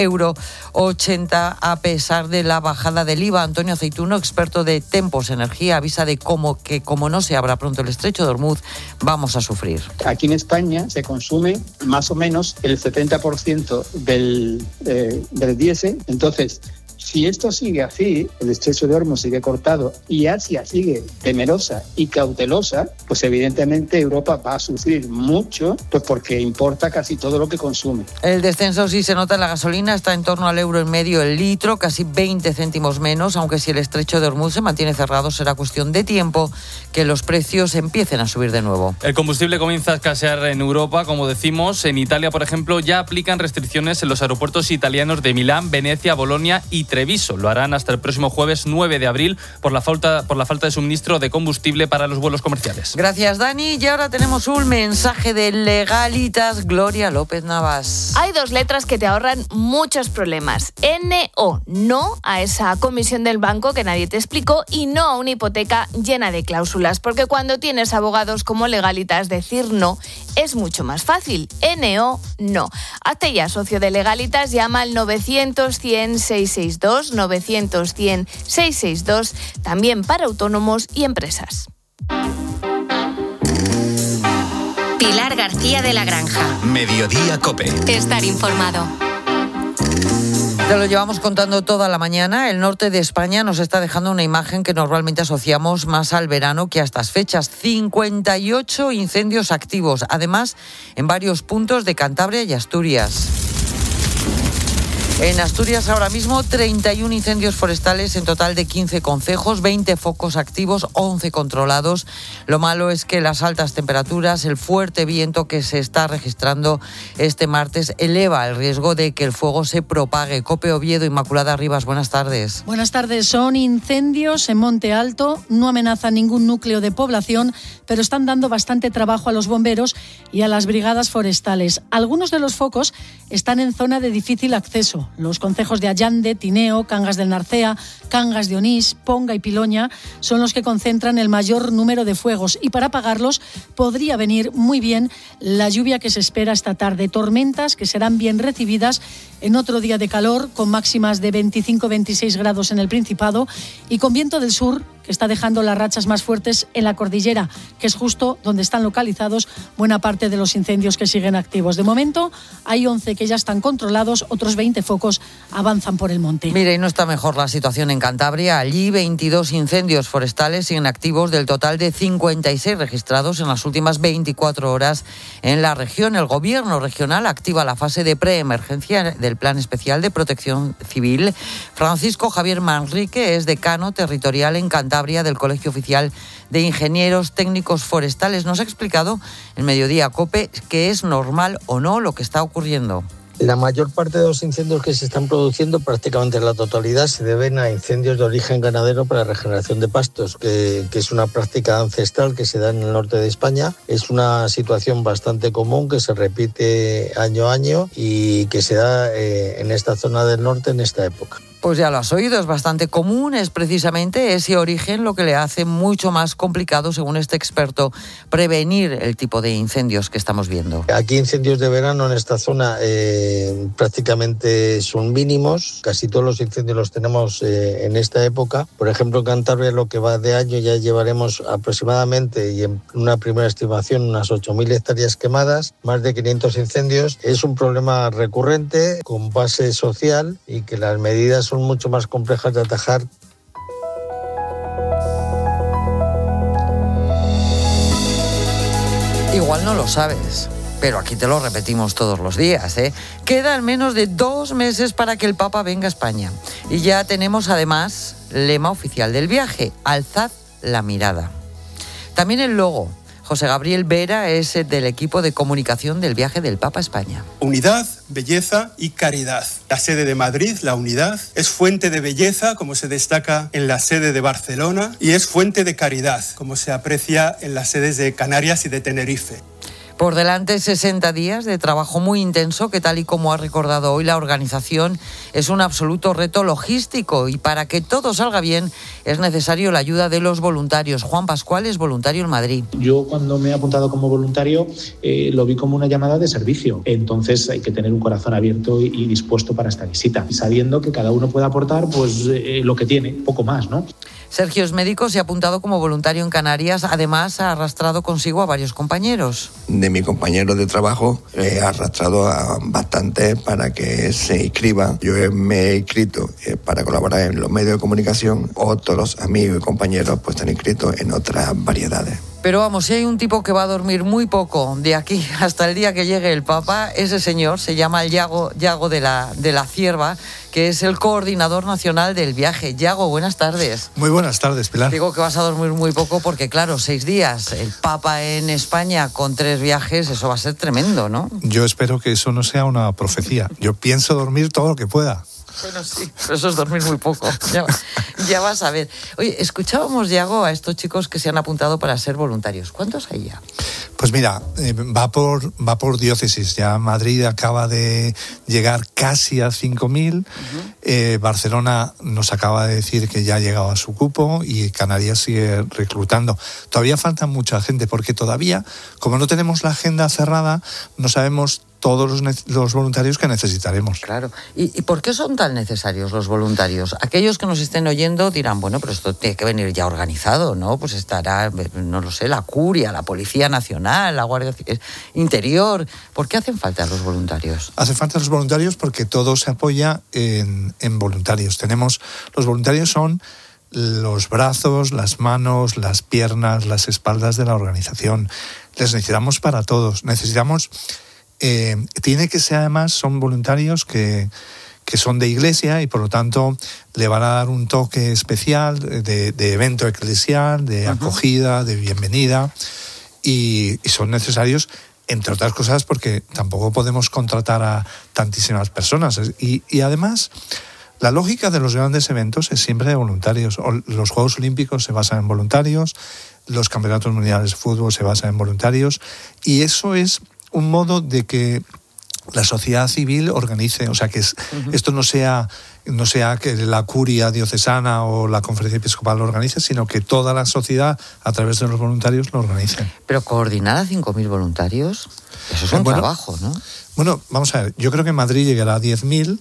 1,80 € a pesar de la bajada del IVA. Antonio Aceituno, experto de Tempos Energía, avisa de que como no se abra pronto el estrecho de Hormuz, vamos a sufrir. Aquí en España se consume más o menos el 70% del diésel. Entonces, si esto sigue así, el estrecho de Hormuz sigue cortado y Asia sigue temerosa y cautelosa, pues evidentemente Europa va a sufrir mucho, pues porque importa casi todo lo que consume. El descenso sí se nota en la gasolina, está en torno al 1,5 € el litro, casi 20 céntimos menos, aunque si el estrecho de Hormuz se mantiene cerrado será cuestión de tiempo que los precios empiecen a subir de nuevo. El combustible comienza a escasear en Europa, como decimos. En Italia, por ejemplo, ya aplican restricciones en los aeropuertos italianos de Milán, Venecia, Bolonia y Treviso. Lo harán hasta el próximo jueves 9 de abril por la falta de suministro de combustible para los vuelos comerciales. Gracias, Dani. Y ahora tenemos un mensaje de Legalitas. Gloria López Navas. Hay 2 letras que te ahorran muchos problemas. N-O, no a esa comisión del banco que nadie te explicó, y no a una hipoteca llena de cláusulas, porque cuando tienes abogados como Legalitas, decir no es mucho más fácil. N-O, no. Hazte ya socio de Legalitas, llama al 900-100-662, 900-100-662, también para autónomos y empresas. Pilar García de la Granja. Mediodía COPE. Estar informado. Te lo llevamos contando toda la mañana. El norte de España nos está dejando una imagen que normalmente asociamos más al verano que a estas fechas. 58 incendios activos, además en varios puntos de Cantabria y Asturias. En Asturias ahora mismo 31 incendios forestales en total de 15 concejos, 20 focos activos, 11 controlados. Lo malo es que las altas temperaturas, el fuerte viento que se está registrando este martes eleva el riesgo de que el fuego se propague. COPE Oviedo, Inmaculada Rivas, buenas tardes. Buenas tardes. Son incendios en Monte Alto, no amenazan ningún núcleo de población, pero están dando bastante trabajo a los bomberos y a las brigadas forestales. Algunos de los focos están en zona de difícil acceso. Los concejos de Allande, Tineo, Cangas del Narcea, Cangas de Onís, Ponga y Piloña son los que concentran el mayor número de fuegos y para apagarlos podría venir muy bien la lluvia que se espera esta tarde. Tormentas que serán bien recibidas en otro día de calor con máximas de 25-26 grados en el Principado y con viento del sur que está dejando las rachas más fuertes en la cordillera, que es justo donde están localizados buena parte de los incendios que siguen activos. De momento hay 11 que ya están controlados, otros 20 focos avanzan por el monte. Mire, y no está mejor la situación en Cantabria. Allí 22 incendios forestales siguen activos del total de 56 registrados en las últimas 24 horas en la región. El gobierno regional activa la fase de preemergencia del Plan Especial de Protección Civil. Francisco Javier Manrique es decano territorial en Cantabria del Colegio Oficial de Ingenieros Técnicos Forestales. Nos ha explicado en Mediodía COPE que es normal o no lo que está ocurriendo. La mayor parte de los incendios que se están produciendo, prácticamente la totalidad, se deben a incendios de origen ganadero para regeneración de pastos, que es una práctica ancestral que se da en el norte de España. Es una situación bastante común que se repite año a año y que se da en esta zona del norte en esta época. Pues ya lo has oído, es bastante común, es precisamente ese origen lo que le hace mucho más complicado, según este experto, prevenir el tipo de incendios que estamos viendo. Aquí incendios de verano en esta zona prácticamente son mínimos, casi todos los incendios los tenemos en esta época. Por ejemplo, en Cantabria lo que va de año ya llevaremos aproximadamente, y en una primera estimación, unas 8.000 hectáreas quemadas, más de 500 incendios. Es un problema recurrente con base social y que las medidas son mucho más complejas de atajar. Igual no lo sabes, pero aquí te lo repetimos todos los días, ¿eh? Quedan menos de 2 meses para que el Papa venga a España. Y ya tenemos además lema oficial del viaje: alzad la mirada. También el logo. José Gabriel Vera es del equipo de comunicación del viaje del Papa a España. Unidad, belleza y caridad. La sede de Madrid, la unidad, es fuente de belleza, como se destaca en la sede de Barcelona, y es fuente de caridad, como se aprecia en las sedes de Canarias y de Tenerife. Por delante 60 días de trabajo muy intenso que, tal y como ha recordado hoy la organización, es un absoluto reto logístico y para que todo salga bien es necesario la ayuda de los voluntarios. Juan Pascual es voluntario en Madrid. Yo cuando me he apuntado como voluntario lo vi como una llamada de servicio. Entonces hay que tener un corazón abierto y dispuesto para esta visita, sabiendo que cada uno puede aportar pues lo que tiene, poco más, ¿no? Sergio es médico, se ha apuntado como voluntario en Canarias. Además, ha arrastrado consigo a varios compañeros. De mi compañero de trabajo he arrastrado a bastante para que se inscriban. Yo me he inscrito para colaborar en los medios de comunicación. Otros amigos y compañeros pues están inscritos en otras variedades. Pero vamos, si hay un tipo que va a dormir muy poco de aquí hasta el día que llegue el Papa, ese señor se llama Yago de la Cierva, que es el coordinador nacional del viaje. Yago, buenas tardes. Muy buenas tardes, Pilar. Digo que vas a dormir muy poco porque, claro, 6 días, el Papa en España con 3 viajes, eso va a ser tremendo, ¿no? Yo espero que eso no sea una profecía. Yo pienso dormir todo lo que pueda. Bueno, sí, pero eso es dormir muy poco. Ya vas a ver. Oye, escuchábamos, Yago, a estos chicos que se han apuntado para ser voluntarios. ¿Cuántos hay ya? Pues mira, va por diócesis. Ya Madrid acaba de llegar casi a 5.000. Barcelona nos acaba de decir que ya ha llegado a su cupo y Canarias sigue reclutando. Todavía falta mucha gente porque todavía, como no tenemos la agenda cerrada, no sabemos todos los voluntarios que necesitaremos. Claro. ¿Y por qué son tan necesarios los voluntarios? Aquellos que nos estén oyendo dirán, bueno, pero esto tiene que venir ya organizado, ¿no? Pues estará, no lo sé, la Curia, la Policía Nacional, Nacional, la Guardia Interior. ¿Por qué hacen falta los voluntarios? Hacen falta los voluntarios porque todo se apoya en voluntarios. Los voluntarios son los brazos, las manos, las piernas, las espaldas de la organización. Les necesitamos para todos. Tiene que ser además, son voluntarios que son de iglesia y por lo tanto le van a dar un toque especial de evento eclesial, de acogida, de bienvenida, y son necesarios, entre otras cosas, porque tampoco podemos contratar a tantísimas personas. Y además, la lógica de los grandes eventos es siempre de voluntarios. Los Juegos Olímpicos se basan en voluntarios, los campeonatos mundiales de fútbol se basan en voluntarios, y eso es un modo de que la sociedad civil organice, o sea, que esto no sea que la curia diocesana o la conferencia episcopal lo organice, sino que toda la sociedad, a través de los voluntarios, lo organice. Pero coordinar a 5.000 voluntarios, eso es un trabajo, ¿no? Bueno, vamos a ver, yo creo que en Madrid llegará a 10.000.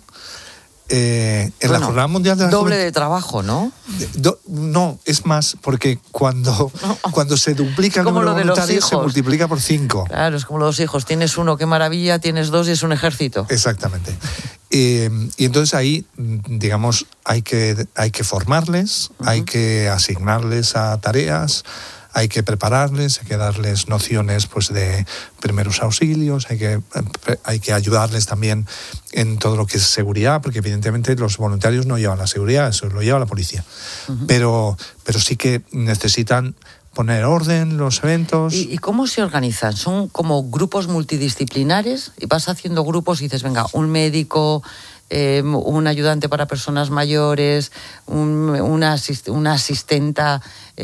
La Jornada Mundial de la Juventud... Doble de trabajo, ¿no? No, es más, porque cuando se duplica el número de voluntarios se multiplica por 5. Claro, es como los hijos. Tienes uno, qué maravilla, tienes 2 y es un ejército. Exactamente. Y entonces ahí, digamos, hay que formarles, hay que asignarles a tareas, hay que prepararles, hay que darles nociones pues de primeros auxilios, hay que ayudarles también en todo lo que es seguridad, porque evidentemente los voluntarios no llevan la seguridad, eso lo lleva la policía. Pero sí que necesitan poner orden los eventos. ¿Y cómo se organizan? ¿Son como grupos multidisciplinares? Y vas haciendo grupos y dices, venga, un médico, un ayudante para personas mayores, una asistenta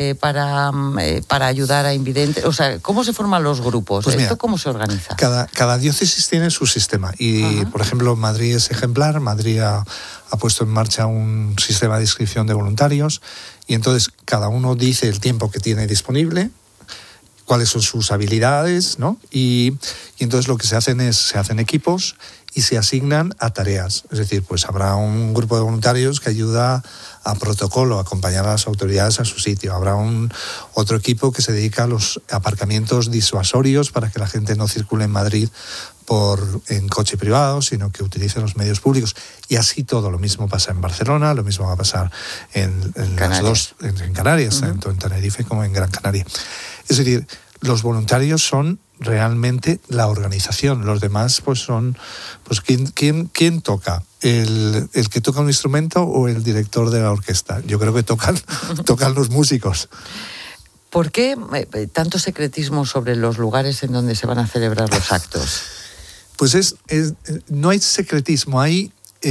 para ayudar a invidentes. O sea, ¿cómo se forman los grupos? Pues mira, ¿esto cómo se organiza? Cada diócesis tiene su sistema. Y, por ejemplo, Madrid es ejemplar. Madrid ha puesto en marcha un sistema de inscripción de voluntarios. Y entonces cada uno dice el tiempo que tiene disponible, cuáles son sus habilidades, ¿no? Y entonces lo que se hacen equipos y se asignan a tareas. Es decir, pues habrá un grupo de voluntarios que ayuda a protocolo, a acompañar a las autoridades a su sitio. Habrá otro equipo que se dedica a los aparcamientos disuasorios para que la gente no circule en Madrid en coche privado, sino que utilice los medios públicos. Y así todo. Lo mismo pasa en Barcelona, lo mismo va a pasar en Canarias, tanto en Tenerife como en Gran Canaria. Es decir, los voluntarios son realmente la organización. Los demás pues son ¿quién toca? ¿El que toca un instrumento o el director de la orquesta? Yo creo que tocan los músicos. ¿Por qué tanto secretismo sobre los lugares en donde se van a celebrar los actos? Pues no hay secretismo, hay,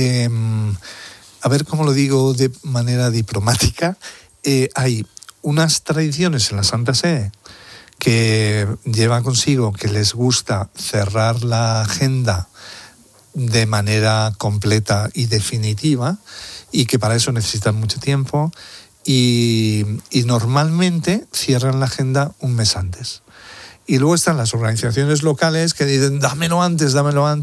a ver cómo lo digo de manera diplomática, hay unas tradiciones en la Santa Sede que llevan consigo que les gusta cerrar la agenda de manera completa y definitiva y que para eso necesitan mucho tiempo y normalmente cierran la agenda un mes antes. Y luego están las organizaciones locales que dicen dámelo antes.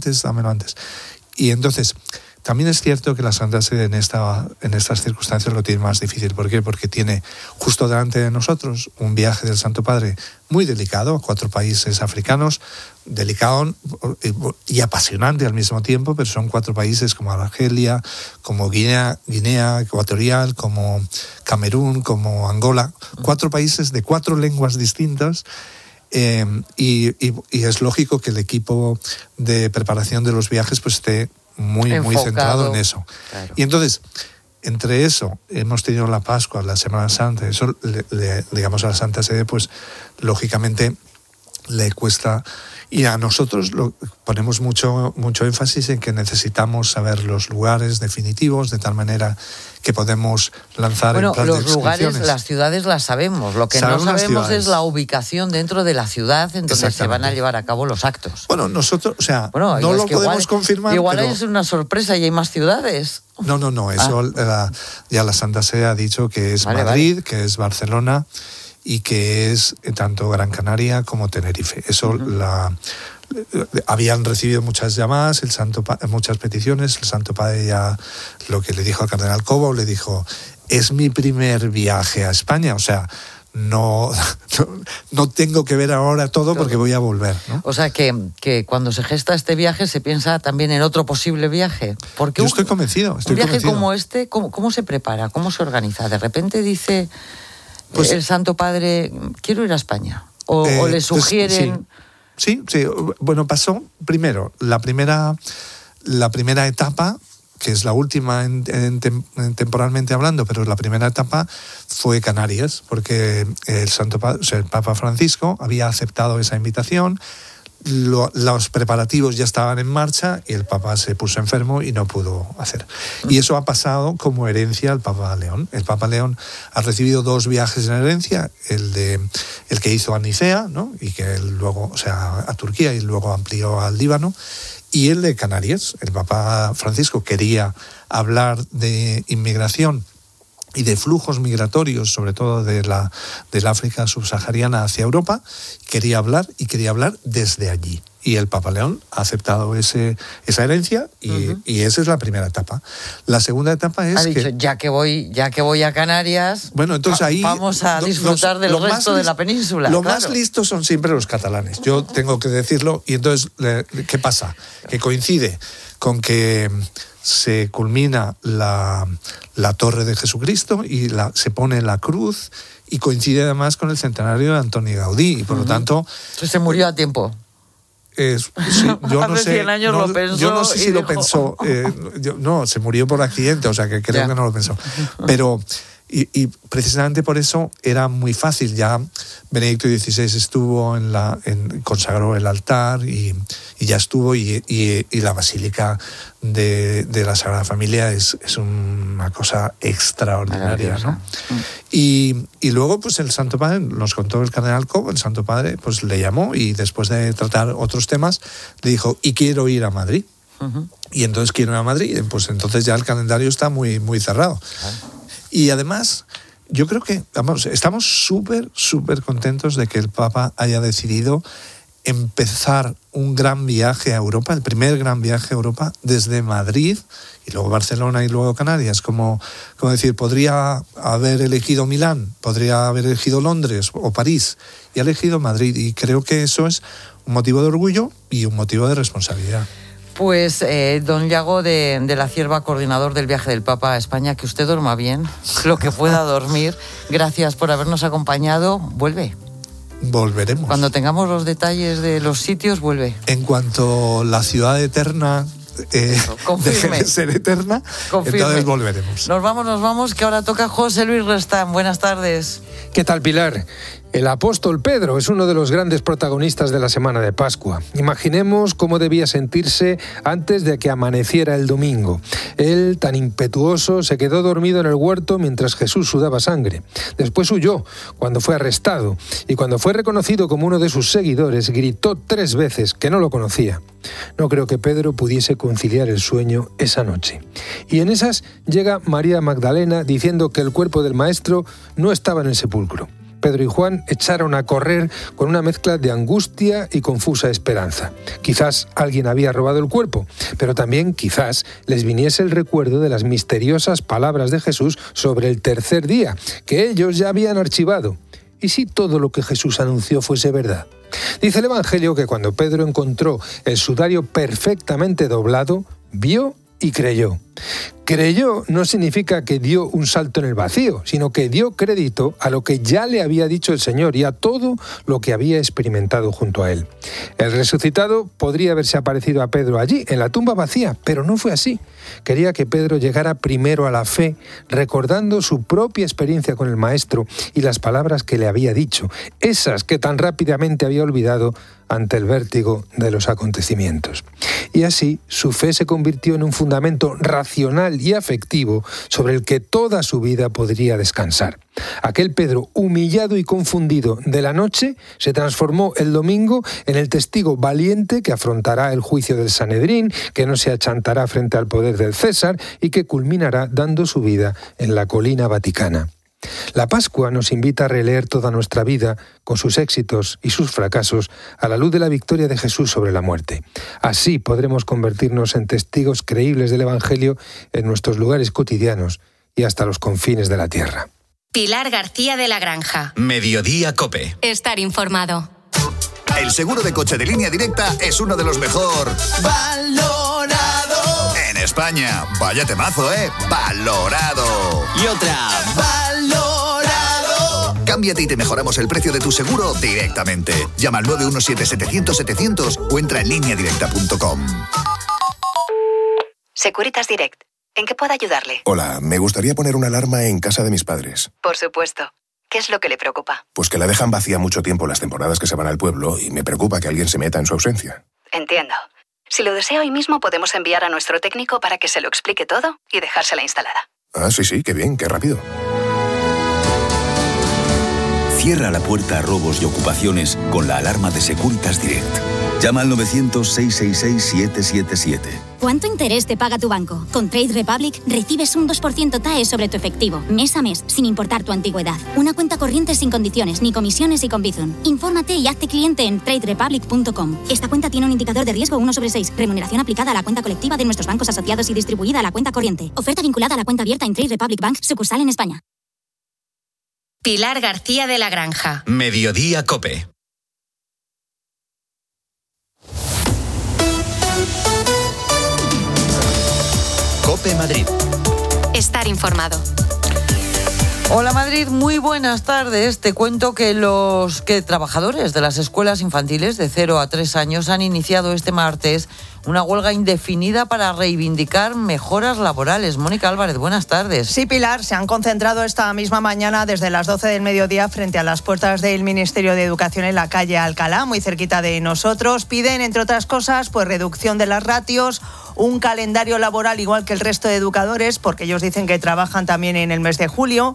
Y entonces también es cierto que la Santa Sede en estas circunstancias lo tiene más difícil. ¿Por qué? Porque tiene justo delante de nosotros un viaje del Santo Padre muy delicado a 4 países africanos, delicado y apasionante al mismo tiempo, pero son 4 países como Argelia, como Guinea Ecuatorial, como Camerún, como Angola, 4 países de 4 lenguas distintas. Y es lógico que el equipo de preparación de los viajes pues esté muy centrado en eso. Claro. Y entonces, entre eso, hemos tenido la Pascua, la Semana Santa, eso, digamos, a la Santa Sede, pues, lógicamente, le cuesta. Y a nosotros ponemos mucho énfasis en que necesitamos saber los lugares definitivos, de tal manera que podemos lanzar en plan de los lugares, las ciudades las sabemos. Lo que no sabemos es la ubicación dentro de la ciudad en donde se van a llevar a cabo los actos. Bueno, nosotros, o sea, no lo podemos confirmar. Igual pero es una sorpresa y hay más ciudades. No, eso ya la Santa Sede ha dicho que es Madrid, que es Barcelona y que es tanto Gran Canaria como Tenerife. Eso habían recibido muchas llamadas, muchas peticiones. El Santo Padre ya lo que le dijo al cardenal Cobo, le dijo, es mi primer viaje a España, o sea, no tengo que ver ahora todo porque voy a volver, ¿no? O sea que cuando se gesta este viaje se piensa también en otro posible viaje. Porque yo estoy convencido. Un viaje como este, ¿cómo se prepara? ¿Cómo se organiza? De repente dice pues, el Santo Padre, quiero ir a España. O le sugieren... Sí. Bueno, pasó primero la primera etapa, que es la última temporalmente hablando, pero la primera etapa fue Canarias, porque el Papa Francisco había aceptado esa invitación, los preparativos ya estaban en marcha y el Papa se puso enfermo y no pudo hacer. Y eso ha pasado como herencia al Papa León. El Papa León ha recibido 2 viajes en herencia, el que hizo a Nicea, ¿no? Y que él luego, o sea, a Turquía y luego amplió al Líbano, y el de Canarias. El Papa Francisco quería hablar de inmigración y de flujos migratorios, sobre todo de la África subsahariana hacia Europa, quería hablar desde allí. Y el Papa León ha aceptado esa herencia y esa es la primera etapa. La segunda etapa es dicho, ya que voy a Canarias, bueno, entonces ahí vamos a disfrutar del resto de la península. Lo más listos son siempre los catalanes, yo tengo que decirlo. Y entonces, ¿qué pasa? Que coincide con que se culmina la Torre de Jesucristo y se pone la cruz, y coincide además con el centenario de Antoni Gaudí, y por lo tanto... Entonces se murió a tiempo. Sí, yo no sé, 100 años lo pensó. Yo no sé si lo pensó. No, se murió por accidente, o sea que creo que no lo pensó. Pero... Y precisamente por eso era muy fácil. Ya Benedicto XVI estuvo consagró el altar y ya estuvo, y la Basílica de la Sagrada Familia es una cosa extraordinaria, ¿no? Y luego pues el Santo Padre, nos contó el cardenal Cobo, el Santo Padre pues le llamó y después de tratar otros temas le dijo, y quiero ir a Madrid. Y entonces quiero ir a Madrid, pues entonces ya el calendario está muy, muy cerrado. Y además, yo creo que estamos súper contentos de que el Papa haya decidido empezar un gran viaje a Europa, el primer gran viaje a Europa desde Madrid, y luego Barcelona y luego Canarias. Como decir, podría haber elegido Milán, podría haber elegido Londres o París, y ha elegido Madrid. Y creo que eso es un motivo de orgullo y un motivo de responsabilidad. Pues, don Yago de la Cierva, coordinador del viaje del Papa a España, que usted duerma bien, lo que pueda dormir. Gracias por habernos acompañado. Vuelve. Volveremos. Cuando tengamos los detalles de los sitios, vuelve. En cuanto la ciudad eterna deje de ser eterna, entonces volveremos. Nos vamos, que ahora toca José Luis Restán. Buenas tardes. ¿Qué tal, Pilar? El apóstol Pedro es uno de los grandes protagonistas de la semana de Pascua. Imaginemos cómo debía sentirse antes de que amaneciera el domingo. Él, tan impetuoso, se quedó dormido en el huerto mientras Jesús sudaba sangre. Después huyó cuando fue arrestado, y cuando fue reconocido como uno de sus seguidores, gritó 3 veces que no lo conocía. No creo que Pedro pudiese conciliar el sueño esa noche. Y en esas llega María Magdalena diciendo que el cuerpo del maestro no estaba en el sepulcro. Pedro y Juan echaron a correr con una mezcla de angustia y confusa esperanza. Quizás alguien había robado el cuerpo, pero también quizás les viniese el recuerdo de las misteriosas palabras de Jesús sobre el tercer día, que ellos ya habían archivado. ¿Y si todo lo que Jesús anunció fuese verdad? Dice el Evangelio que cuando Pedro encontró el sudario perfectamente doblado, vio y creyó. Creyó no significa que dio un salto en el vacío, sino que dio crédito a lo que ya le había dicho el Señor y a todo lo que había experimentado junto a él. El resucitado podría haberse aparecido a Pedro allí, en la tumba vacía, pero no fue así. Quería que Pedro llegara primero a la fe, recordando su propia experiencia con el Maestro y las palabras que le había dicho, esas que tan rápidamente había olvidado ante el vértigo de los acontecimientos. Y así, su fe se convirtió en un fundamento racional y afectivo sobre el que toda su vida podría descansar. Aquel Pedro humillado y confundido de la noche se transformó el domingo en el testigo valiente que afrontará el juicio del Sanedrín, que no se achantará frente al poder del César y que culminará dando su vida en la colina vaticana. La Pascua nos invita a releer toda nuestra vida, con sus éxitos y sus fracasos, a la luz de la victoria de Jesús sobre la muerte. Así podremos convertirnos en testigos creíbles del Evangelio en nuestros lugares cotidianos y hasta los confines de la tierra. Pilar García de la Granja. Mediodía COPE. Estar informado. El seguro de coche de Línea Directa es uno de los mejor valorado en España. Vaya temazo, ¿eh? Valorado. Y otra. Valorado. Cámbiate y te mejoramos el precio de tu seguro directamente. Llama al 917-700-700 o entra en lineadirecta.com. Securitas Direct. ¿En qué puedo ayudarle? Hola, me gustaría poner una alarma en casa de mis padres. Por supuesto. ¿Qué es lo que le preocupa? Pues que la dejan vacía mucho tiempo las temporadas que se van al pueblo y me preocupa que alguien se meta en su ausencia. Entiendo. Si lo desea hoy mismo, podemos enviar a nuestro técnico para que se lo explique todo y dejársela instalada. Ah, sí, qué bien, qué rápido. Cierra la puerta a robos y ocupaciones con la alarma de Securitas Direct. Llama al 900-666-777. ¿Cuánto interés te paga tu banco? Con Trade Republic recibes un 2% TAE sobre tu efectivo, mes a mes, sin importar tu antigüedad. Una cuenta corriente sin condiciones, ni comisiones y con Bizum. Infórmate y hazte cliente en traderepublic.com. Esta cuenta tiene un indicador de riesgo 1/6. Remuneración aplicada a la cuenta colectiva de nuestros bancos asociados y distribuida a la cuenta corriente. Oferta vinculada a la cuenta abierta en Trade Republic Bank, sucursal en España. Pilar García de la Granja. Mediodía COPE. COPE Madrid. Estar informado. Hola Madrid, muy buenas tardes. Te cuento que los trabajadores de las escuelas infantiles de 0 a 3 años han iniciado este martes una huelga indefinida para reivindicar mejoras laborales. Mónica Álvarez, buenas tardes. Sí, Pilar, se han concentrado esta misma mañana desde las 12 del mediodía frente a las puertas del Ministerio de Educación en la calle Alcalá, muy cerquita de nosotros. Piden, entre otras cosas, pues reducción de las ratios, un calendario laboral igual que el resto de educadores, porque ellos dicen que trabajan también en el mes de julio.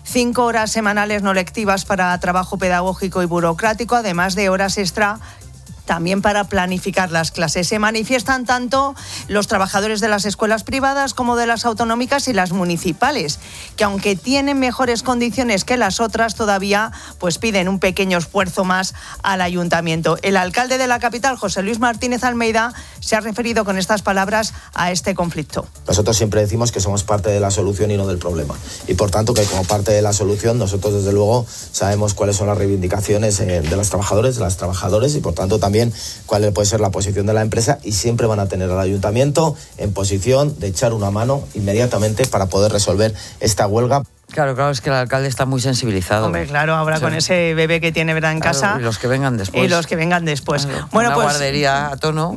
5 horas semanales no lectivas para trabajo pedagógico y burocrático, además de horas extra también para planificar las clases. Se manifiestan tanto los trabajadores de las escuelas privadas como de las autonómicas y las municipales, que aunque tienen mejores condiciones que las otras, todavía pues piden un pequeño esfuerzo más al ayuntamiento. El alcalde de la capital, José Luis Martínez Almeida, se ha referido con estas palabras a este conflicto. Nosotros siempre decimos que somos parte de la solución y no del problema. Y por tanto que como parte de la solución nosotros desde luego sabemos cuáles son las reivindicaciones de los trabajadores, de las trabajadoras y por tanto también cuál puede ser la posición de la empresa y siempre van a tener al ayuntamiento en posición de echar una mano inmediatamente para poder resolver esta huelga. Claro, es que el alcalde está muy sensibilizado. Hombre, claro, ahora sí, con ese bebé que tiene, ¿verdad?, en casa. Y los que vengan después. Claro, bueno, pues guardería a tono.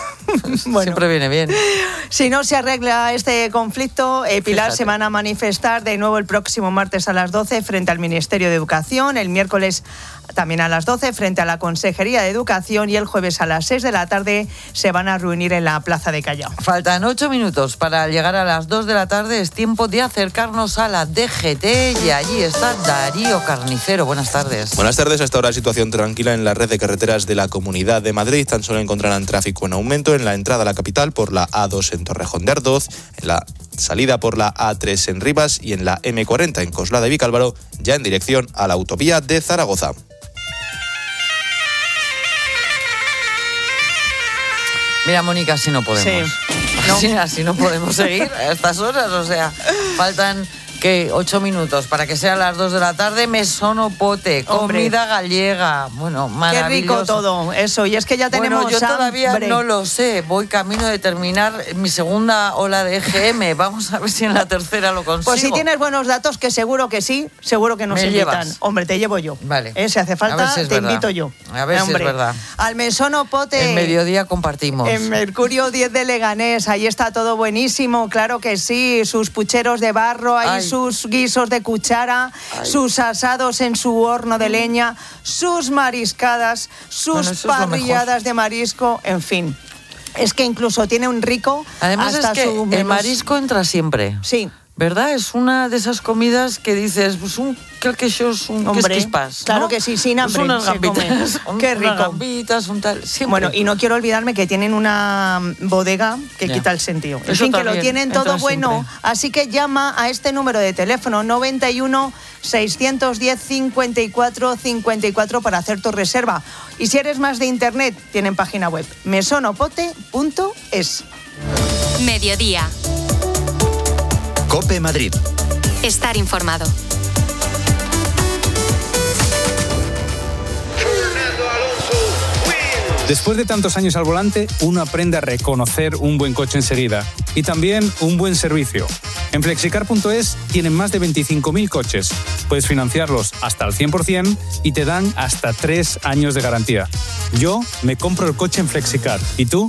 Bueno, siempre viene bien. Si no se arregla este conflicto, Pilar, se van a manifestar de nuevo el próximo martes a las 12 frente al Ministerio de Educación, el miércoles también a las 12 frente a la Consejería de Educación y el jueves a las 6 de la tarde se van a reunir en la Plaza de Callao. Faltan 8 minutos para llegar a las 2 de la tarde. Es tiempo de acercarnos a la DGT y allí está Darío Carnicero. Buenas tardes. Buenas tardes. Hasta ahora situación tranquila en la red de carreteras de la Comunidad de Madrid. Tan solo encontrarán tráfico en aumento en la entrada a la capital por la A2 en Torrejón de Ardoz, en la salida por la A3 en Rivas y en la M40 en Coslada y Vicálvaro, ya en dirección a la autovía de Zaragoza. Mira, Mónica, así no podemos. Sí. Así no podemos seguir a estas horas. O sea, faltan 8 minutos para que sea las 2 de la tarde. Mesonopote, comida gallega. Bueno, maravilloso. Qué rico todo eso. Y es que ya tenemos yo todavía no lo sé. Voy camino de terminar mi segunda ola de EGM. Vamos a ver si en la tercera lo consigo. Pues si tienes buenos datos, que seguro que sí, seguro que nos invitan. Hombre, te llevo yo. Vale. Si hace falta, te invito yo. A ver si es verdad. Al Mesonopote. En mediodía compartimos. En Mercurio 10 de Leganés. Ahí está todo buenísimo. Claro que sí. Sus pucheros de barro. Ahí sus guisos de cuchara, sus asados en su horno de leña, sus mariscadas, sus parrilladas de marisco, en fin. Es que incluso tiene un rico. Además hasta es que su el marisco entra siempre. Sí. ¿Verdad? Es una de esas comidas que dices, pues un calqueixos, un quesquispas, ¿no? Claro que sí, sin hambre. Pues unas gambitas, qué rico. Unas gambitas, un tal. Siempre. Bueno, y no quiero olvidarme que tienen una bodega que quita el sentido. En fin, que lo tienen todo bueno. Siempre. Así que llama a este número de teléfono 91 610 54 54 para hacer tu reserva. Y si eres más de internet, tienen página web mesonopote.es. Mediodía. COPE Madrid. Estar informado. Después de tantos años al volante, uno aprende a reconocer un buen coche enseguida y también un buen servicio. En Flexicar.es tienen más de 25.000 coches. Puedes financiarlos hasta al 100% y te dan hasta 3 años de garantía. Yo me compro el coche en Flexicar. ¿Y tú?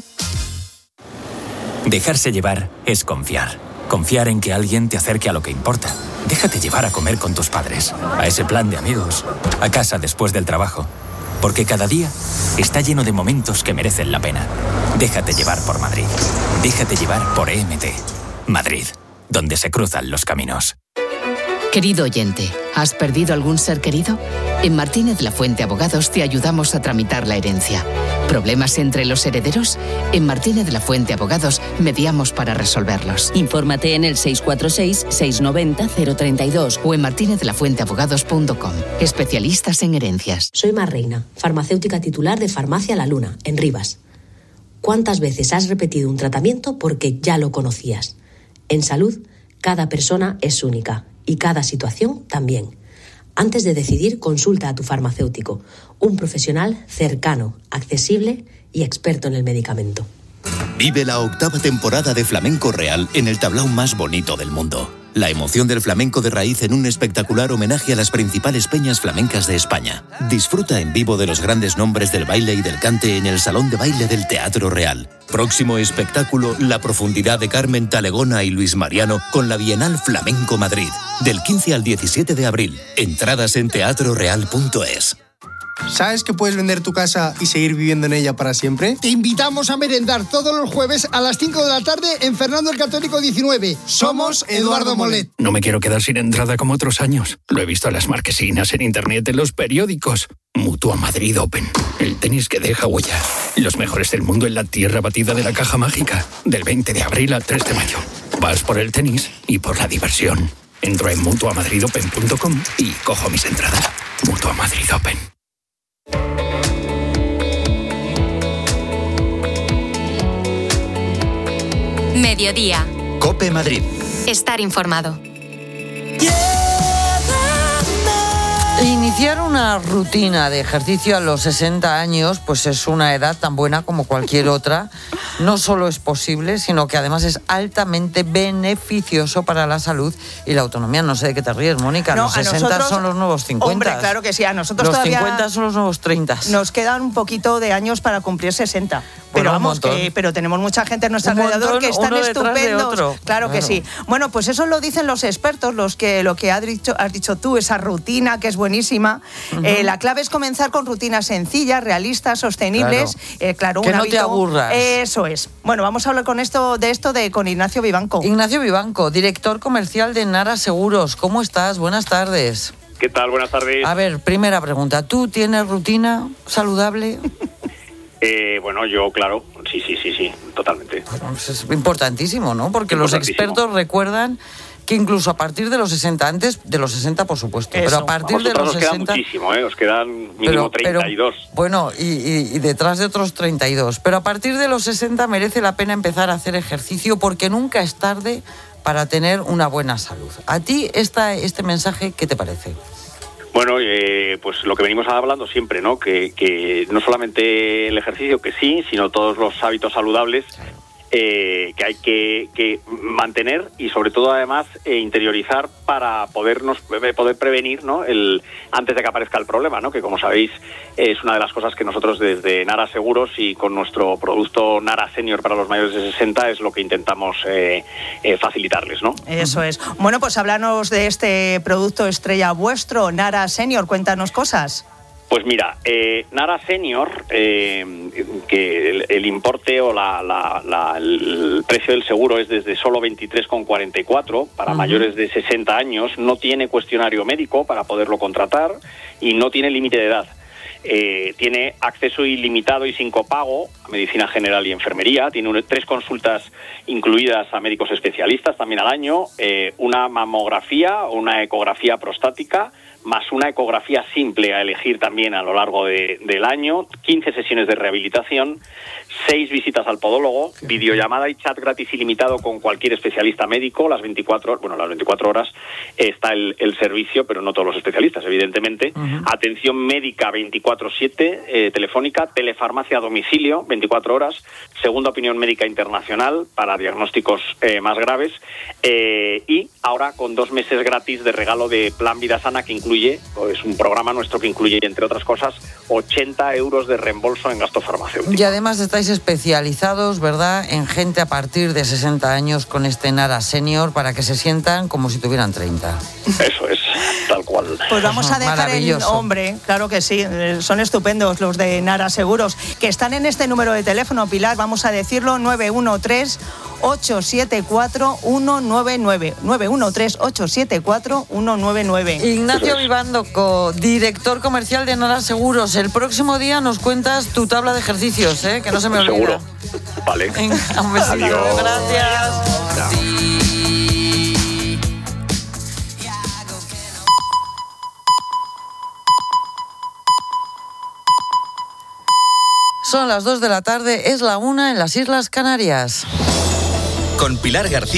Dejarse llevar es confiar. Confiar en que alguien te acerque a lo que importa. Déjate llevar a comer con tus padres, a ese plan de amigos, a casa después del trabajo. Porque cada día está lleno de momentos que merecen la pena. Déjate llevar por Madrid. Déjate llevar por EMT. Madrid, donde se cruzan los caminos. Querido oyente, ¿has perdido algún ser querido? En Martínez Lafuente Abogados te ayudamos a tramitar la herencia. ¿Problemas entre los herederos? En Martínez Lafuente Abogados mediamos para resolverlos. Infórmate en el 646-690-032 o en martinezlafuenteabogados.com. Especialistas en herencias. Soy Mar Reina, farmacéutica titular de Farmacia La Luna, en Rivas. ¿Cuántas veces has repetido un tratamiento porque ya lo conocías? En salud, cada persona es única y cada situación también. Antes de decidir, consulta a tu farmacéutico, un profesional cercano, accesible y experto en el medicamento. Vive la 8ª temporada de Flamenco Real en el tablao más bonito del mundo. La emoción del flamenco de raíz en un espectacular homenaje a las principales peñas flamencas de España. Disfruta en vivo de los grandes nombres del baile y del cante en el Salón de Baile del Teatro Real. Próximo espectáculo, La profundidad de Carmen Talegona y Luis Mariano con la Bienal Flamenco Madrid. Del 15 al 17 de abril. Entradas en teatroreal.es. ¿Sabes que puedes vender tu casa y seguir viviendo en ella para siempre? Te invitamos a merendar todos los jueves a las 5 de la tarde en Fernando el Católico 19. Somos Eduardo Molet. No me quiero quedar sin entrada como otros años. Lo he visto en las marquesinas, en internet, en los periódicos. Mutua Madrid Open. El tenis que deja huella. Los mejores del mundo en la tierra batida de la Caja Mágica. Del 20 de abril al 3 de mayo. Vas por el tenis y por la diversión. Entro en mutuamadridopen.com y cojo mis entradas. Mutua Madrid Open. Mediodía. COPE Madrid. Estar informado. Iniciar una rutina de ejercicio a los 60 años, pues es una edad tan buena como cualquier otra. No solo es posible, sino que además es altamente beneficioso para la salud y la autonomía. No sé de qué te ríes, Mónica. No, los 60 son los nuevos 50. Hombre, claro que sí. A nosotros los todavía 50 son los nuevos 30. Nos quedan un poquito de años para cumplir 60. Pero vamos, pero tenemos mucha gente a nuestro alrededor que están estupendos. Claro que sí. Bueno, pues eso lo dicen los expertos, lo que has dicho tú, esa rutina que es buenísima. La clave es comenzar con rutinas sencillas, realistas, sostenibles. Claro, que un no hábito, te aburras. Eso es. Bueno, vamos a hablar con Ignacio Vivanco. Ignacio Vivanco, director comercial de Nara Seguros. ¿Cómo estás? Buenas tardes. ¿Qué tal? Buenas tardes. A ver, primera pregunta. ¿Tú tienes rutina saludable? Bueno, yo, claro, sí, totalmente. Bueno, es importantísimo, ¿no? Porque los expertos recuerdan que incluso a partir de los 60, antes de los 60, por supuesto, eso. Pero a partir de los 60... Os queda muchísimo, os quedan mínimo 32. Bueno, y detrás de otros 32. Pero a partir de los 60 merece la pena empezar a hacer ejercicio porque nunca es tarde para tener una buena salud. ¿A ti este mensaje qué te parece? Bueno, pues lo que venimos hablando siempre, ¿no? Que no solamente el ejercicio, que sí, sino todos los hábitos saludables que hay que mantener y sobre todo además interiorizar para poder prevenir, ¿no? Antes de que aparezca el problema, ¿no? Que como sabéis es una de las cosas que nosotros desde Nara Seguros y con nuestro producto Nara Senior para los mayores de 60 es lo que intentamos facilitarles, ¿no? Eso es. Bueno, pues háblanos de este producto estrella vuestro, Nara Senior, cuéntanos cosas. Pues mira, Nara Senior, que el importe o el precio del seguro es desde solo 23,44 para mayores de 60 años, no tiene cuestionario médico para poderlo contratar y no tiene límite de edad. Tiene acceso ilimitado y sin copago a medicina general y enfermería, tiene 3 consultas incluidas a médicos especialistas también al año, una mamografía o una ecografía prostática, más una ecografía simple a elegir también a lo largo del año, 15 sesiones de rehabilitación, 6 visitas al podólogo, videollamada y chat gratis ilimitado con cualquier especialista médico, las 24 horas está el servicio, pero no todos los especialistas, evidentemente. Atención médica 24/7, telefónica, telefarmacia a domicilio 24 horas, segunda opinión médica internacional para diagnósticos más graves, y ahora con 2 meses gratis de regalo de Plan Vida Sana, que incluye, es un programa nuestro que incluye, entre otras cosas, 80 euros de reembolso en gasto farmacéutico. Y además estáis especializados, ¿verdad?, en gente a partir de 60 años con este Nara Senior para que se sientan como si tuvieran 30. Eso es, tal cual. Pues vamos a dejar el nombre, claro que sí, son estupendos los de Nara Seguros, que están en este número de teléfono, Pilar, vamos a decirlo, 913-874-199, 913-874-199. Ignacio Vivandoco, director comercial de Nara Seguros, el próximo día nos cuentas tu tabla de ejercicios, que no se me olvida. Seguro. Vale. Venga, un besito. Adiós. Gracias. Son las 2 de la tarde, es la 1 en las Islas Canarias. Con Pilar García.